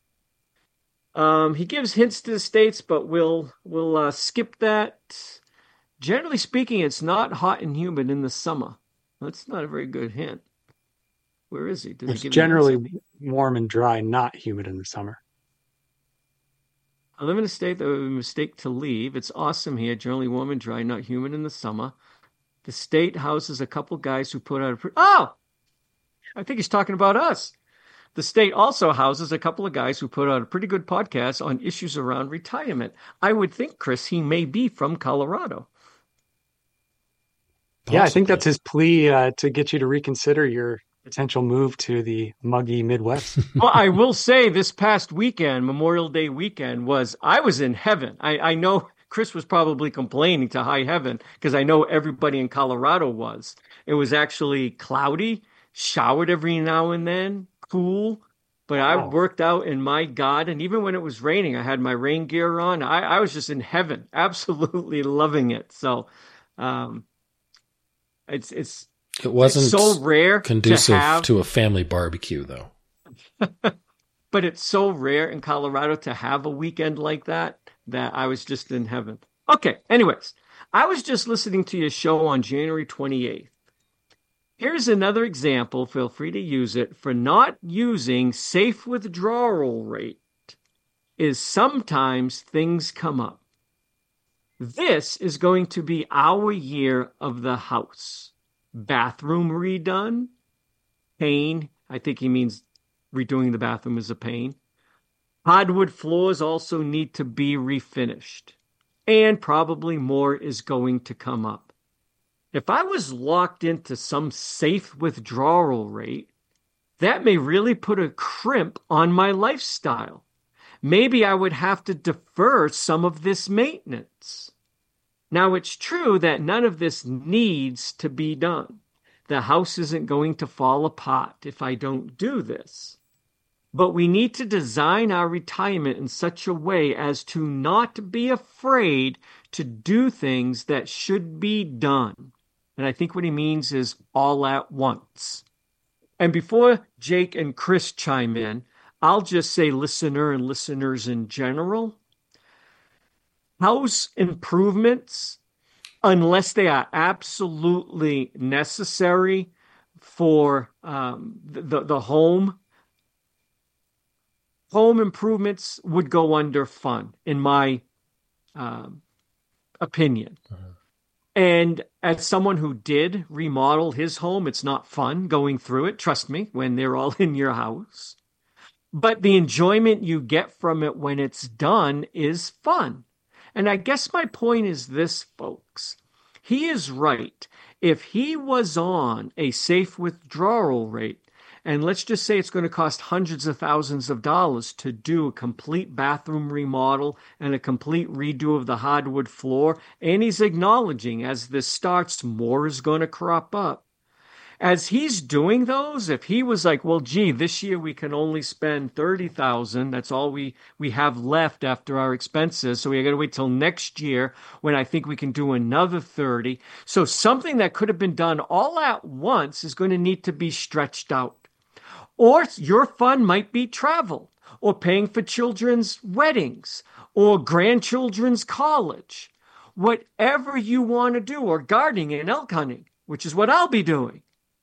He gives hints to the states, but we'll skip that. Generally speaking, it's not hot and humid in the summer. That's not a very good hint. Where is he? It's generally warm and dry, not humid in the summer. I live in a state that would be a mistake to leave. It's awesome here, generally warm and dry, not humid in the summer. The state houses a couple guys who put out I think he's talking about us. The state also houses a couple of guys who put out a pretty good podcast on issues around retirement. I would think, Chris, he may be from Colorado. Possibly. Yeah, I think that's his plea to get you to reconsider your potential move to the muggy Midwest. Well, I will say this past weekend, Memorial Day weekend, I was in heaven. I know Chris was probably complaining to high heaven because I know everybody in Colorado was. It was actually cloudy, showered every now and then, cool. But wow. I worked out in my God. And even when it was raining, I had my rain gear on. I was just in heaven, absolutely loving it. So it wasn't so rare conducive to a family barbecue, though. But it's so rare in Colorado to have a weekend like that I was just in heaven. Okay, anyways, I was just listening to your show on January 28th. Here's another example, feel free to use it, for not using safe withdrawal rate is sometimes things come up. This is going to be our year of the house. Bathroom redone, pain. I think he means redoing the bathroom is a pain. Hardwood floors also need to be refinished. And probably more is going to come up. If I was locked into some safe withdrawal rate, that may really put a crimp on my lifestyle. Maybe I would have to defer some of this maintenance. Now, it's true that none of this needs to be done. The house isn't going to fall apart if I don't do this. But we need to design our retirement in such a way as to not be afraid to do things that should be done. And I think what he means is all at once. And before Jake and Chris chime in, I'll just say listener and listeners in general. House improvements, unless they are absolutely necessary for the home improvements would go under fun, in my opinion. And as someone who did remodel his home, it's not fun going through it. Trust me, when they're all in your house. But the enjoyment you get from it when it's done is fun. And I guess my point is this, folks. He is right. If he was on a safe withdrawal rate, and let's just say it's going to cost hundreds of thousands of dollars to do a complete bathroom remodel and a complete redo of the hardwood floor, and he's acknowledging as this starts, more is going to crop up. As he's doing those, if he was like, well, gee, this year we can only spend $30,000. That's all we have left after our expenses. So we got to wait till next year when I think we can do another 30. So something that could have been done all at once is going to need to be stretched out. Or your fund might be travel, or paying for children's weddings, or grandchildren's college. Whatever you want to do, or gardening and elk hunting, which is what I'll be doing.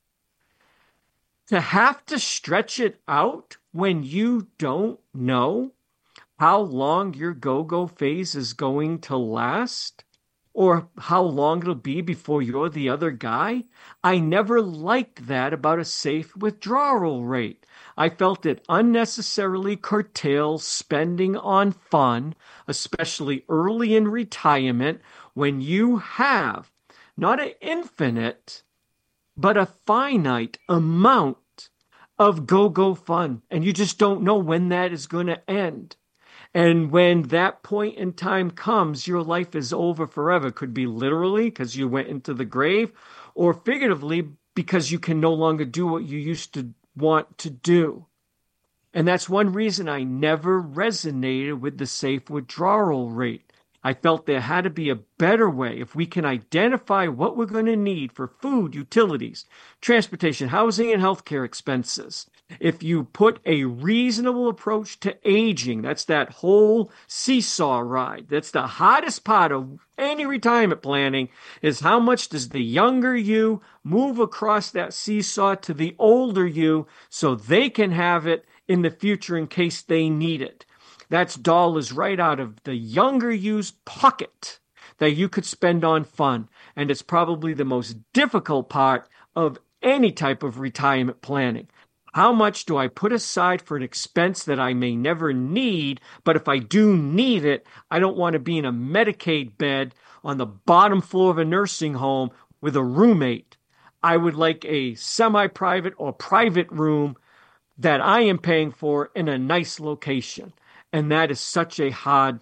To have to stretch it out when you don't know how long your go-go phase is going to last, or how long it'll be before you're the other guy, I never liked that about a safe withdrawal rate. I felt it unnecessarily curtails spending on fun, especially early in retirement, when you have not an infinite, but a finite amount of go-go fun, and you just don't know when that is going to end. And when that point in time comes, your life is over forever. It could be literally because you went into the grave, or figuratively because you can no longer do what you used to want to do. And that's one reason I never resonated with the safe withdrawal rate. I felt there had to be a better way. If we can identify what we're going to need for food, utilities, transportation, housing, and healthcare expenses. If you put a reasonable approach to aging, that's that whole seesaw ride. That's the hardest part of any retirement planning, is how much does the younger you move across that seesaw to the older you so they can have it in the future in case they need it. That's dollars right out of the younger you's pocket that you could spend on fun. And it's probably the most difficult part of any type of retirement planning. How much do I put aside for an expense that I may never need, but if I do need it, I don't want to be in a Medicaid bed on the bottom floor of a nursing home with a roommate. I would like a semi-private or private room that I am paying for in a nice location. And that is such a hard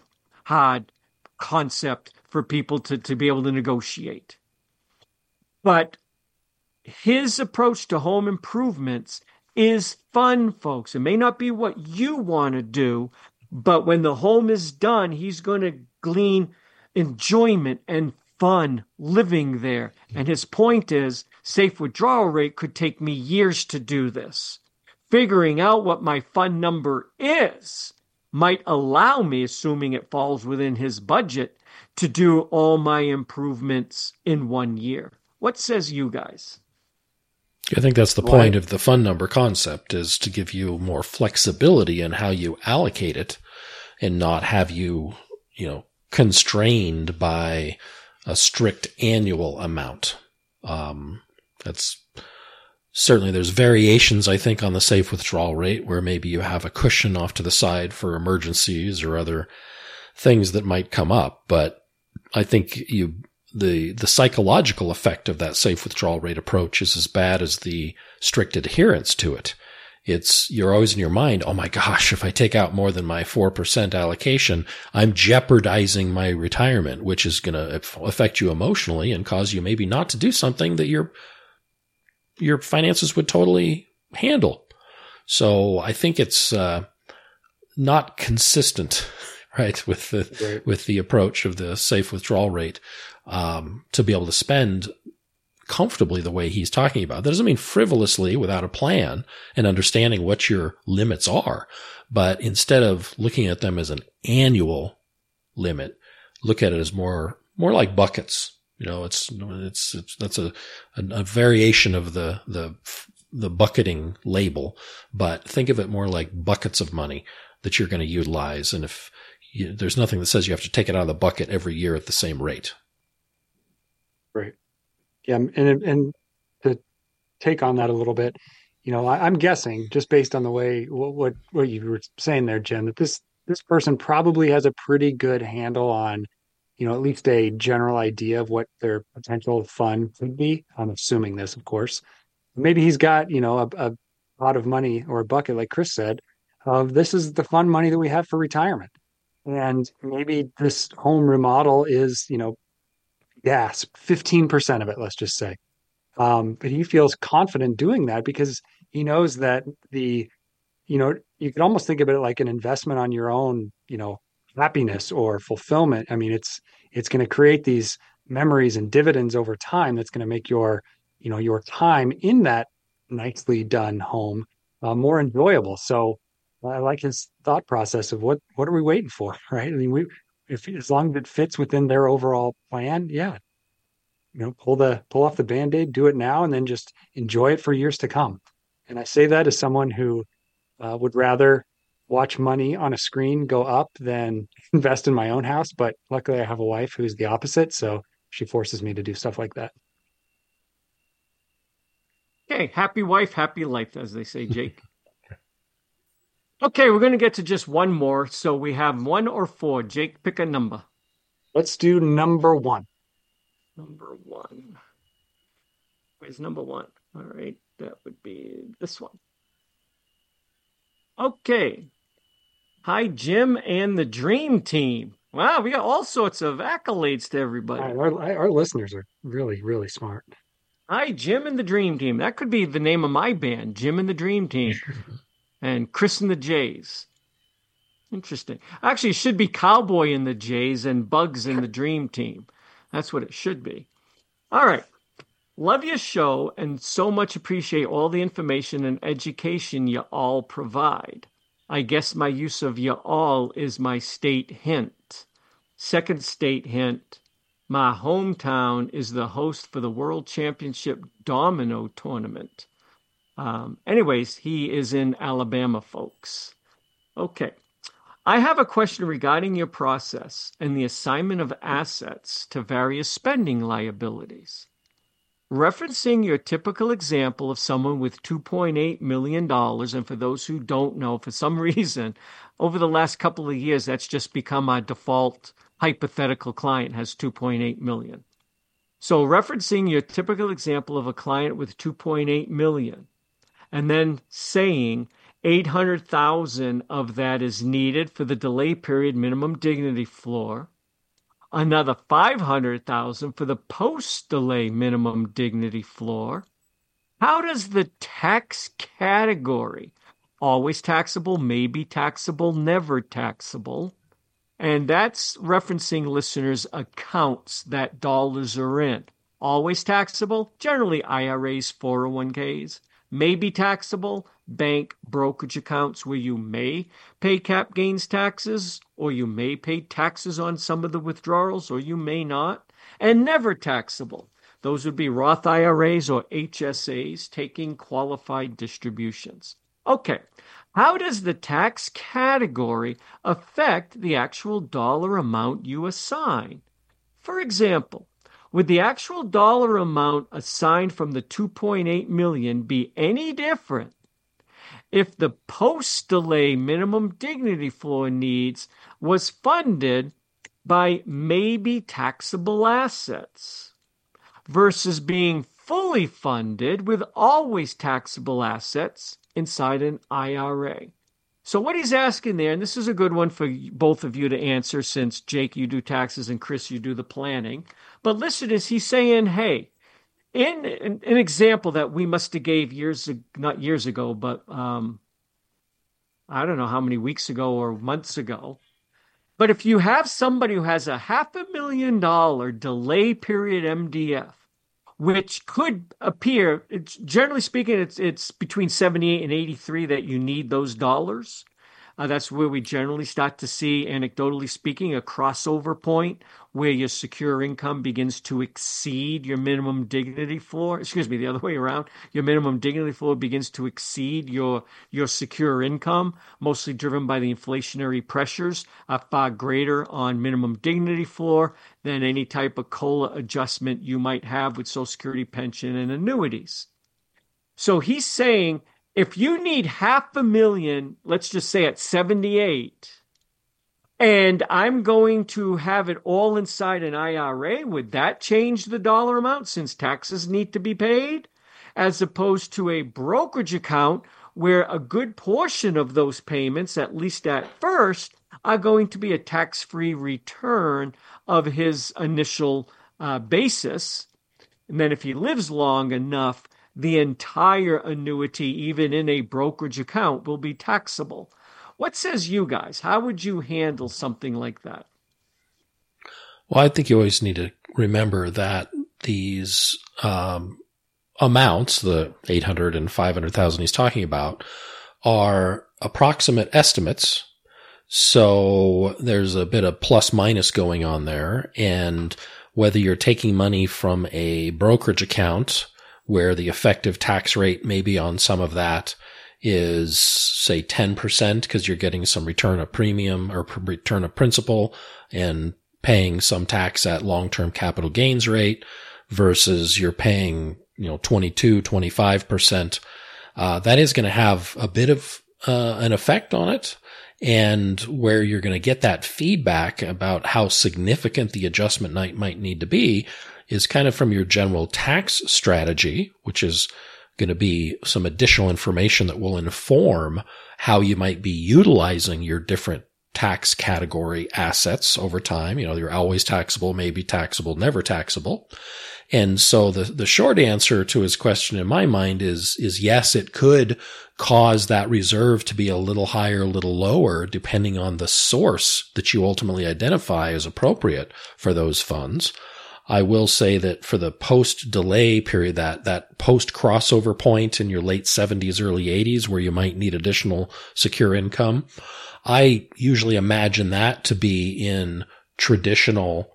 concept for people to be able to negotiate. But his approach to home improvements is fun, folks. It may not be what you want to do, but when the home is done, he's going to glean enjoyment and fun living there. And his point is, safe withdrawal rate could take me years to do this. Figuring out what my fund number is might allow me, assuming it falls within his budget, to do all my improvements in 1 year. What says you guys? I think that's the point of the fund number concept, is to give you more flexibility in how you allocate it and not have you, constrained by a strict annual amount. That's certainly, there's variations, I think, on the safe withdrawal rate where maybe you have a cushion off to the side for emergencies or other things that might come up. But I think the psychological effect of that safe withdrawal rate approach is as bad as the strict adherence to it. You're always in your mind, oh my gosh, if I take out more than my 4% allocation, I'm jeopardizing my retirement, which is going to affect you emotionally and cause you maybe not to do something that your finances would totally handle. So I think it's not consistent, right, with the approach of the safe withdrawal rate to be able to spend comfortably the way he's talking about. That doesn't mean frivolously without a plan and understanding what your limits are, but instead of looking at them as an annual limit, look at it as more like buckets. That's a variation of the bucketing label, but think of it more like buckets of money that you're going to utilize. And there's nothing that says you have to take it out of the bucket every year at the same rate. Right. Yeah. And to take on that a little bit, I'm guessing just based on the way what you were saying there, Jim, that this person probably has a pretty good handle on, at least a general idea of what their potential fund could be. I'm assuming this, of course. Maybe he's got, a pot of money or a bucket, like Chris said, of this is the fun money that we have for retirement. And maybe this home remodel is, gas, 15% of it, let's just say. But he feels confident doing that because he knows that you can almost think of it like an investment on your own, happiness or fulfillment. I mean, it's going to create these memories and dividends over time that's going to make your time in that nicely done home more enjoyable. So I like his thought process of what are we waiting for, right? I mean, if as long as it fits within their overall plan, yeah, pull off the Band-Aid, do it now, and then just enjoy it for years to come. And I say that as someone who would rather watch money on a screen go up than invest in my own house. But luckily, I have a wife who's the opposite, so she forces me to do stuff like that. Okay, happy wife, happy life, as they say, Jake. Okay, we're going to get to just one more. So we have 1 or 4. Jake, pick a number. Let's do number 1. Number 1. Where's number 1? All right, that would be this one. Okay. Hi, Jim and the Dream Team. Wow, we got all sorts of accolades to everybody. Our listeners are really, really smart. Hi, Jim and the Dream Team. That could be the name of my band, Jim and the Dream Team. And Chris and the Jays. Interesting. Actually, it should be Cowboy and the Jays and Bugs and the Dream Team. That's what it should be. All right. Love your show and so much appreciate all the information and education you all provide. I guess my use of you all is my state hint. Second state hint, my hometown is the host for the World Championship Domino Tournament. Anyways, he is in Alabama, folks. Okay. I have a question regarding your process and the assignment of assets to various spending liabilities. Referencing your typical example of someone with $2.8 million, and for those who don't know, for some reason, over the last couple of years, that's just become our default hypothetical client has $2.8 million. So referencing your typical example of a client with $2.8 million, and then saying 800,000 of that is needed for the delay period minimum dignity floor, another 500,000 for the post-delay minimum dignity floor. How does the tax category, always taxable, maybe taxable, never taxable, and that's referencing listeners' accounts that dollars are in. Always taxable, generally IRAs, 401ks. Maybe taxable, bank brokerage accounts where you may pay cap gains taxes, or you may pay taxes on some of the withdrawals, or you may not. And never taxable. Those would be Roth IRAs or HSAs taking qualified distributions. Okay, how does the tax category affect the actual dollar amount you assign? For example, would the actual dollar amount assigned from the $2.8 million be any different if the post-delay minimum dignity floor needs was funded by maybe taxable assets versus being fully funded with always taxable assets inside an IRA? So what he's asking there, and this is a good one for both of you to answer since, Jake, you do taxes and Chris, you do the planning. But listen, is he's saying, hey, in an example that we must have gave not years ago, but I don't know how many weeks ago or months ago. But if you have somebody who has a $500,000 delay period MDF, which could appear, generally speaking, it's between 78 and 83 that you need those dollars. That's where we generally start to see, anecdotally speaking, a crossover point where your secure income begins to exceed your minimum dignity floor. Excuse me, the other way around. Your minimum dignity floor begins to exceed your secure income, mostly driven by the inflationary pressures, far greater on minimum dignity floor than any type of COLA adjustment you might have with Social Security pension and annuities. So he's saying, if you need $500,000, let's just say at 78, and I'm going to have it all inside an IRA, would that change the dollar amount since taxes need to be paid? As opposed to a brokerage account where a good portion of those payments, at least at first, are going to be a tax-free return of his initial basis. And then if he lives long enough, the entire annuity, even in a brokerage account, will be taxable. What says you guys? How would you handle something like that? Well, I think you always need to remember that these amounts, the 800 and 500,000 he's talking about, are approximate estimates. So there's a bit of plus minus going on there. And whether you're taking money from a brokerage account where the effective tax rate maybe on some of that is, say, 10% because you're getting some return of premium or return of principal and paying some tax at long-term capital gains rate versus you're paying, 22, 25%. That is going to have a bit of an effect on it. And where you're going to get that feedback about how significant the adjustment might need to be is kind of from your general tax strategy, which is going to be some additional information that will inform how you might be utilizing your different tax category assets over time. You're always taxable, maybe taxable, never taxable. And so the short answer to his question in my mind is yes, it could cause that reserve to be a little higher, a little lower, depending on the source that you ultimately identify as appropriate for those funds. I will say that for the post-delay period, that post-crossover point in your late 70s, early 80s, where you might need additional secure income, I usually imagine that to be in traditional,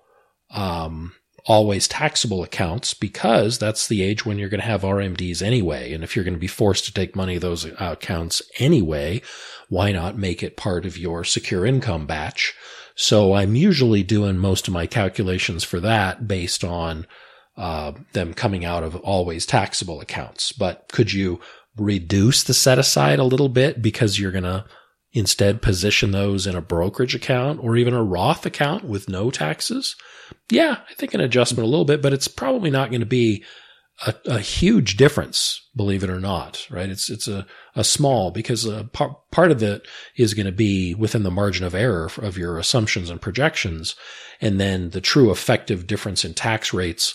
always taxable accounts, because that's the age when you're going to have RMDs anyway. And if you're going to be forced to take money of those accounts anyway, why not make it part of your secure income batch? So I'm usually doing most of my calculations for that based on them coming out of always taxable accounts. But could you reduce the set aside a little bit because you're going to instead position those in a brokerage account or even a Roth account with no taxes? Yeah, I think an adjustment a little bit, but it's probably not going to be a huge difference, believe it or not, right? It's a small, because part of it is going to be within the margin of error of your assumptions and projections. And then the true effective difference in tax rates,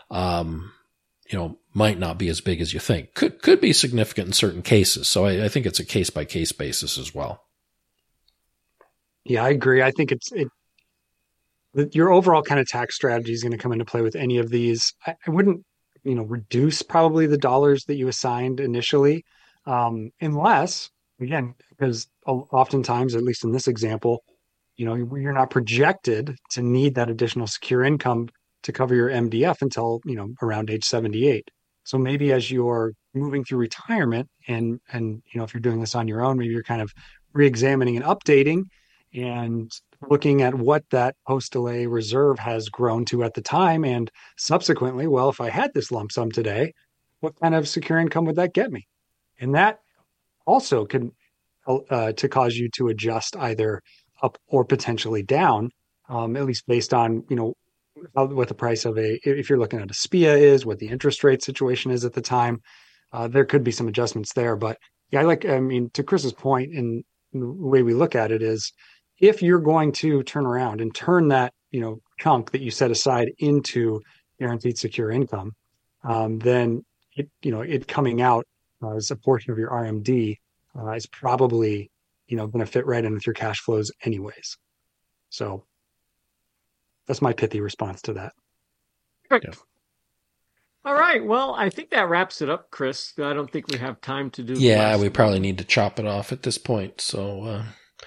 might not be as big as you think. Could be significant in certain cases. So I think it's a case by case basis as well. Yeah, I agree. I think your overall kind of tax strategy is going to come into play with any of these. I wouldn't, reduce probably the dollars that you assigned initially, unless, again, because oftentimes, at least in this example, you're not projected to need that additional secure income to cover your MDF until, around age 78. So maybe as you're moving through retirement and if you're doing this on your own, maybe you're kind of re-examining and updating and looking at what that post-delay reserve has grown to at the time. And subsequently, well, if I had this lump sum today, what kind of secure income would that get me? And that also can to cause you to adjust either up or potentially down, at least based on, what the price of if you're looking at a SPIA is, what the interest rate situation is at the time. There could be some adjustments there. But yeah, to Chris's point, in the way we look at it is, if you're going to turn around and turn that, chunk that you set aside into guaranteed secure income, then it coming out as a portion of your RMD is probably, going to fit right in with your cash flows anyways. So that's my pithy response to that. Perfect. Yeah. All right. Well, I think that wraps it up, Chris. I don't think we have time to do. Yeah, we probably need to chop it off at this point. So,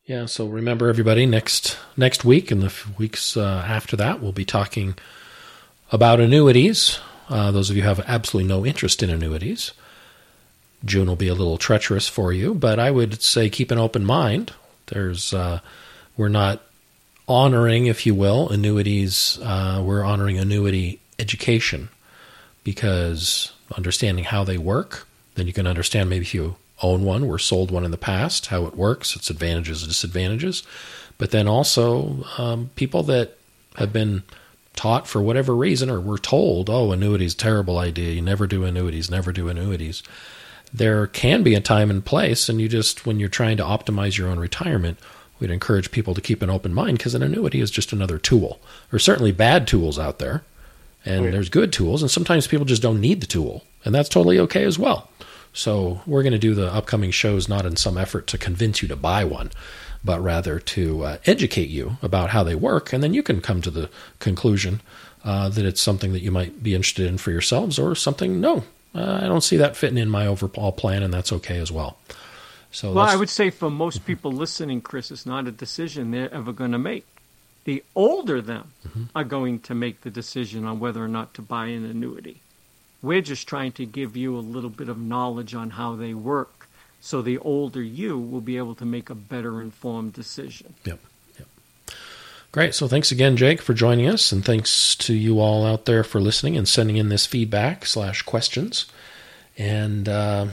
Yeah, so remember, everybody, next week and the weeks after that, we'll be talking about annuities. Those of you who have absolutely no interest in annuities, June will be a little treacherous for you, but I would say keep an open mind. We're not honoring, if you will, annuities. We're honoring annuity education, because understanding how they work, then you can understand maybe if you own one or sold one in the past, how it works, its advantages and disadvantages. But then also people that have been taught for whatever reason, or were told, oh, annuities, terrible idea, you never do annuities, never do annuities. There can be a time and place, and when you're trying to optimize your own retirement, we'd encourage people to keep an open mind, because an annuity is just another tool. There's certainly bad tools out there, and there's good tools, and sometimes people just don't need the tool, and that's totally okay as well. So we're going to do the upcoming shows not in some effort to convince you to buy one, but rather to educate you about how they work, and then you can come to the conclusion that it's something that you might be interested in for yourselves, or something, no, I don't see that fitting in my overall plan, and that's okay as well. So I would say for most people listening, Chris, it's not a decision they're ever going to make. The older them are going to make the decision on whether or not to buy an annuity. We're just trying to give you a little bit of knowledge on how they work, so the older you will be able to make a better informed decision. Yep. Great. So thanks again, Jake, for joining us, and thanks to you all out there for listening and sending in this feedback/questions. And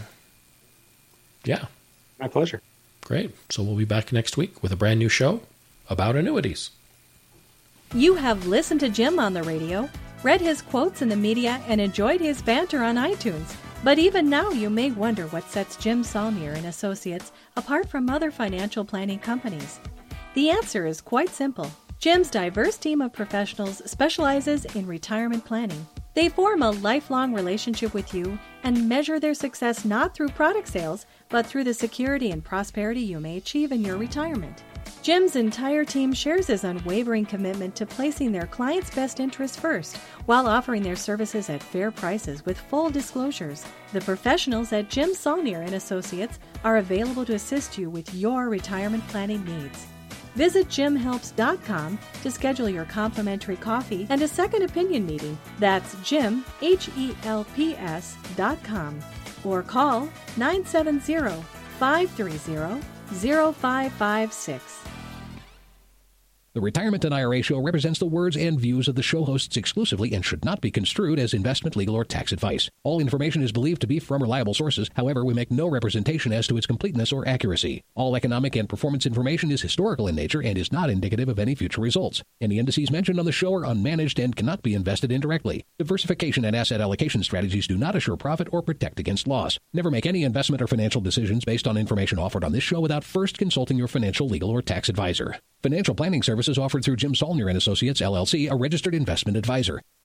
yeah. My pleasure. Great. So we'll be back next week with a brand new show about annuities. You have listened to Jim on the radio, read his quotes in the media, and enjoyed his banter on iTunes. But even now, you may wonder what sets Jim Saulnier and Associates apart from other financial planning companies. The answer is quite simple. Jim's diverse team of professionals specializes in retirement planning. They form a lifelong relationship with you and measure their success not through product sales, but through the security and prosperity you may achieve in your retirement. Jim's entire team shares his unwavering commitment to placing their clients' best interests first, while offering their services at fair prices with full disclosures. The professionals at Jim Saulnier and Associates are available to assist you with your retirement planning needs. Visit jimhelps.com to schedule your complimentary coffee and a second opinion meeting. That's jimhelps.com. Or call 970-530-0556. The Retirement and IRA Show represents the words and views of the show hosts exclusively and should not be construed as investment, legal, or tax advice. All information is believed to be from reliable sources. However, we make no representation as to its completeness or accuracy. All economic and performance information is historical in nature and is not indicative of any future results. Any indices mentioned on the show are unmanaged and cannot be invested indirectly. Diversification and asset allocation strategies do not assure profit or protect against loss. Never make any investment or financial decisions based on information offered on this show without first consulting your financial, legal, or tax advisor. Financial planning services offered through Jim Saulnier and Associates, LLC, a registered investment advisor.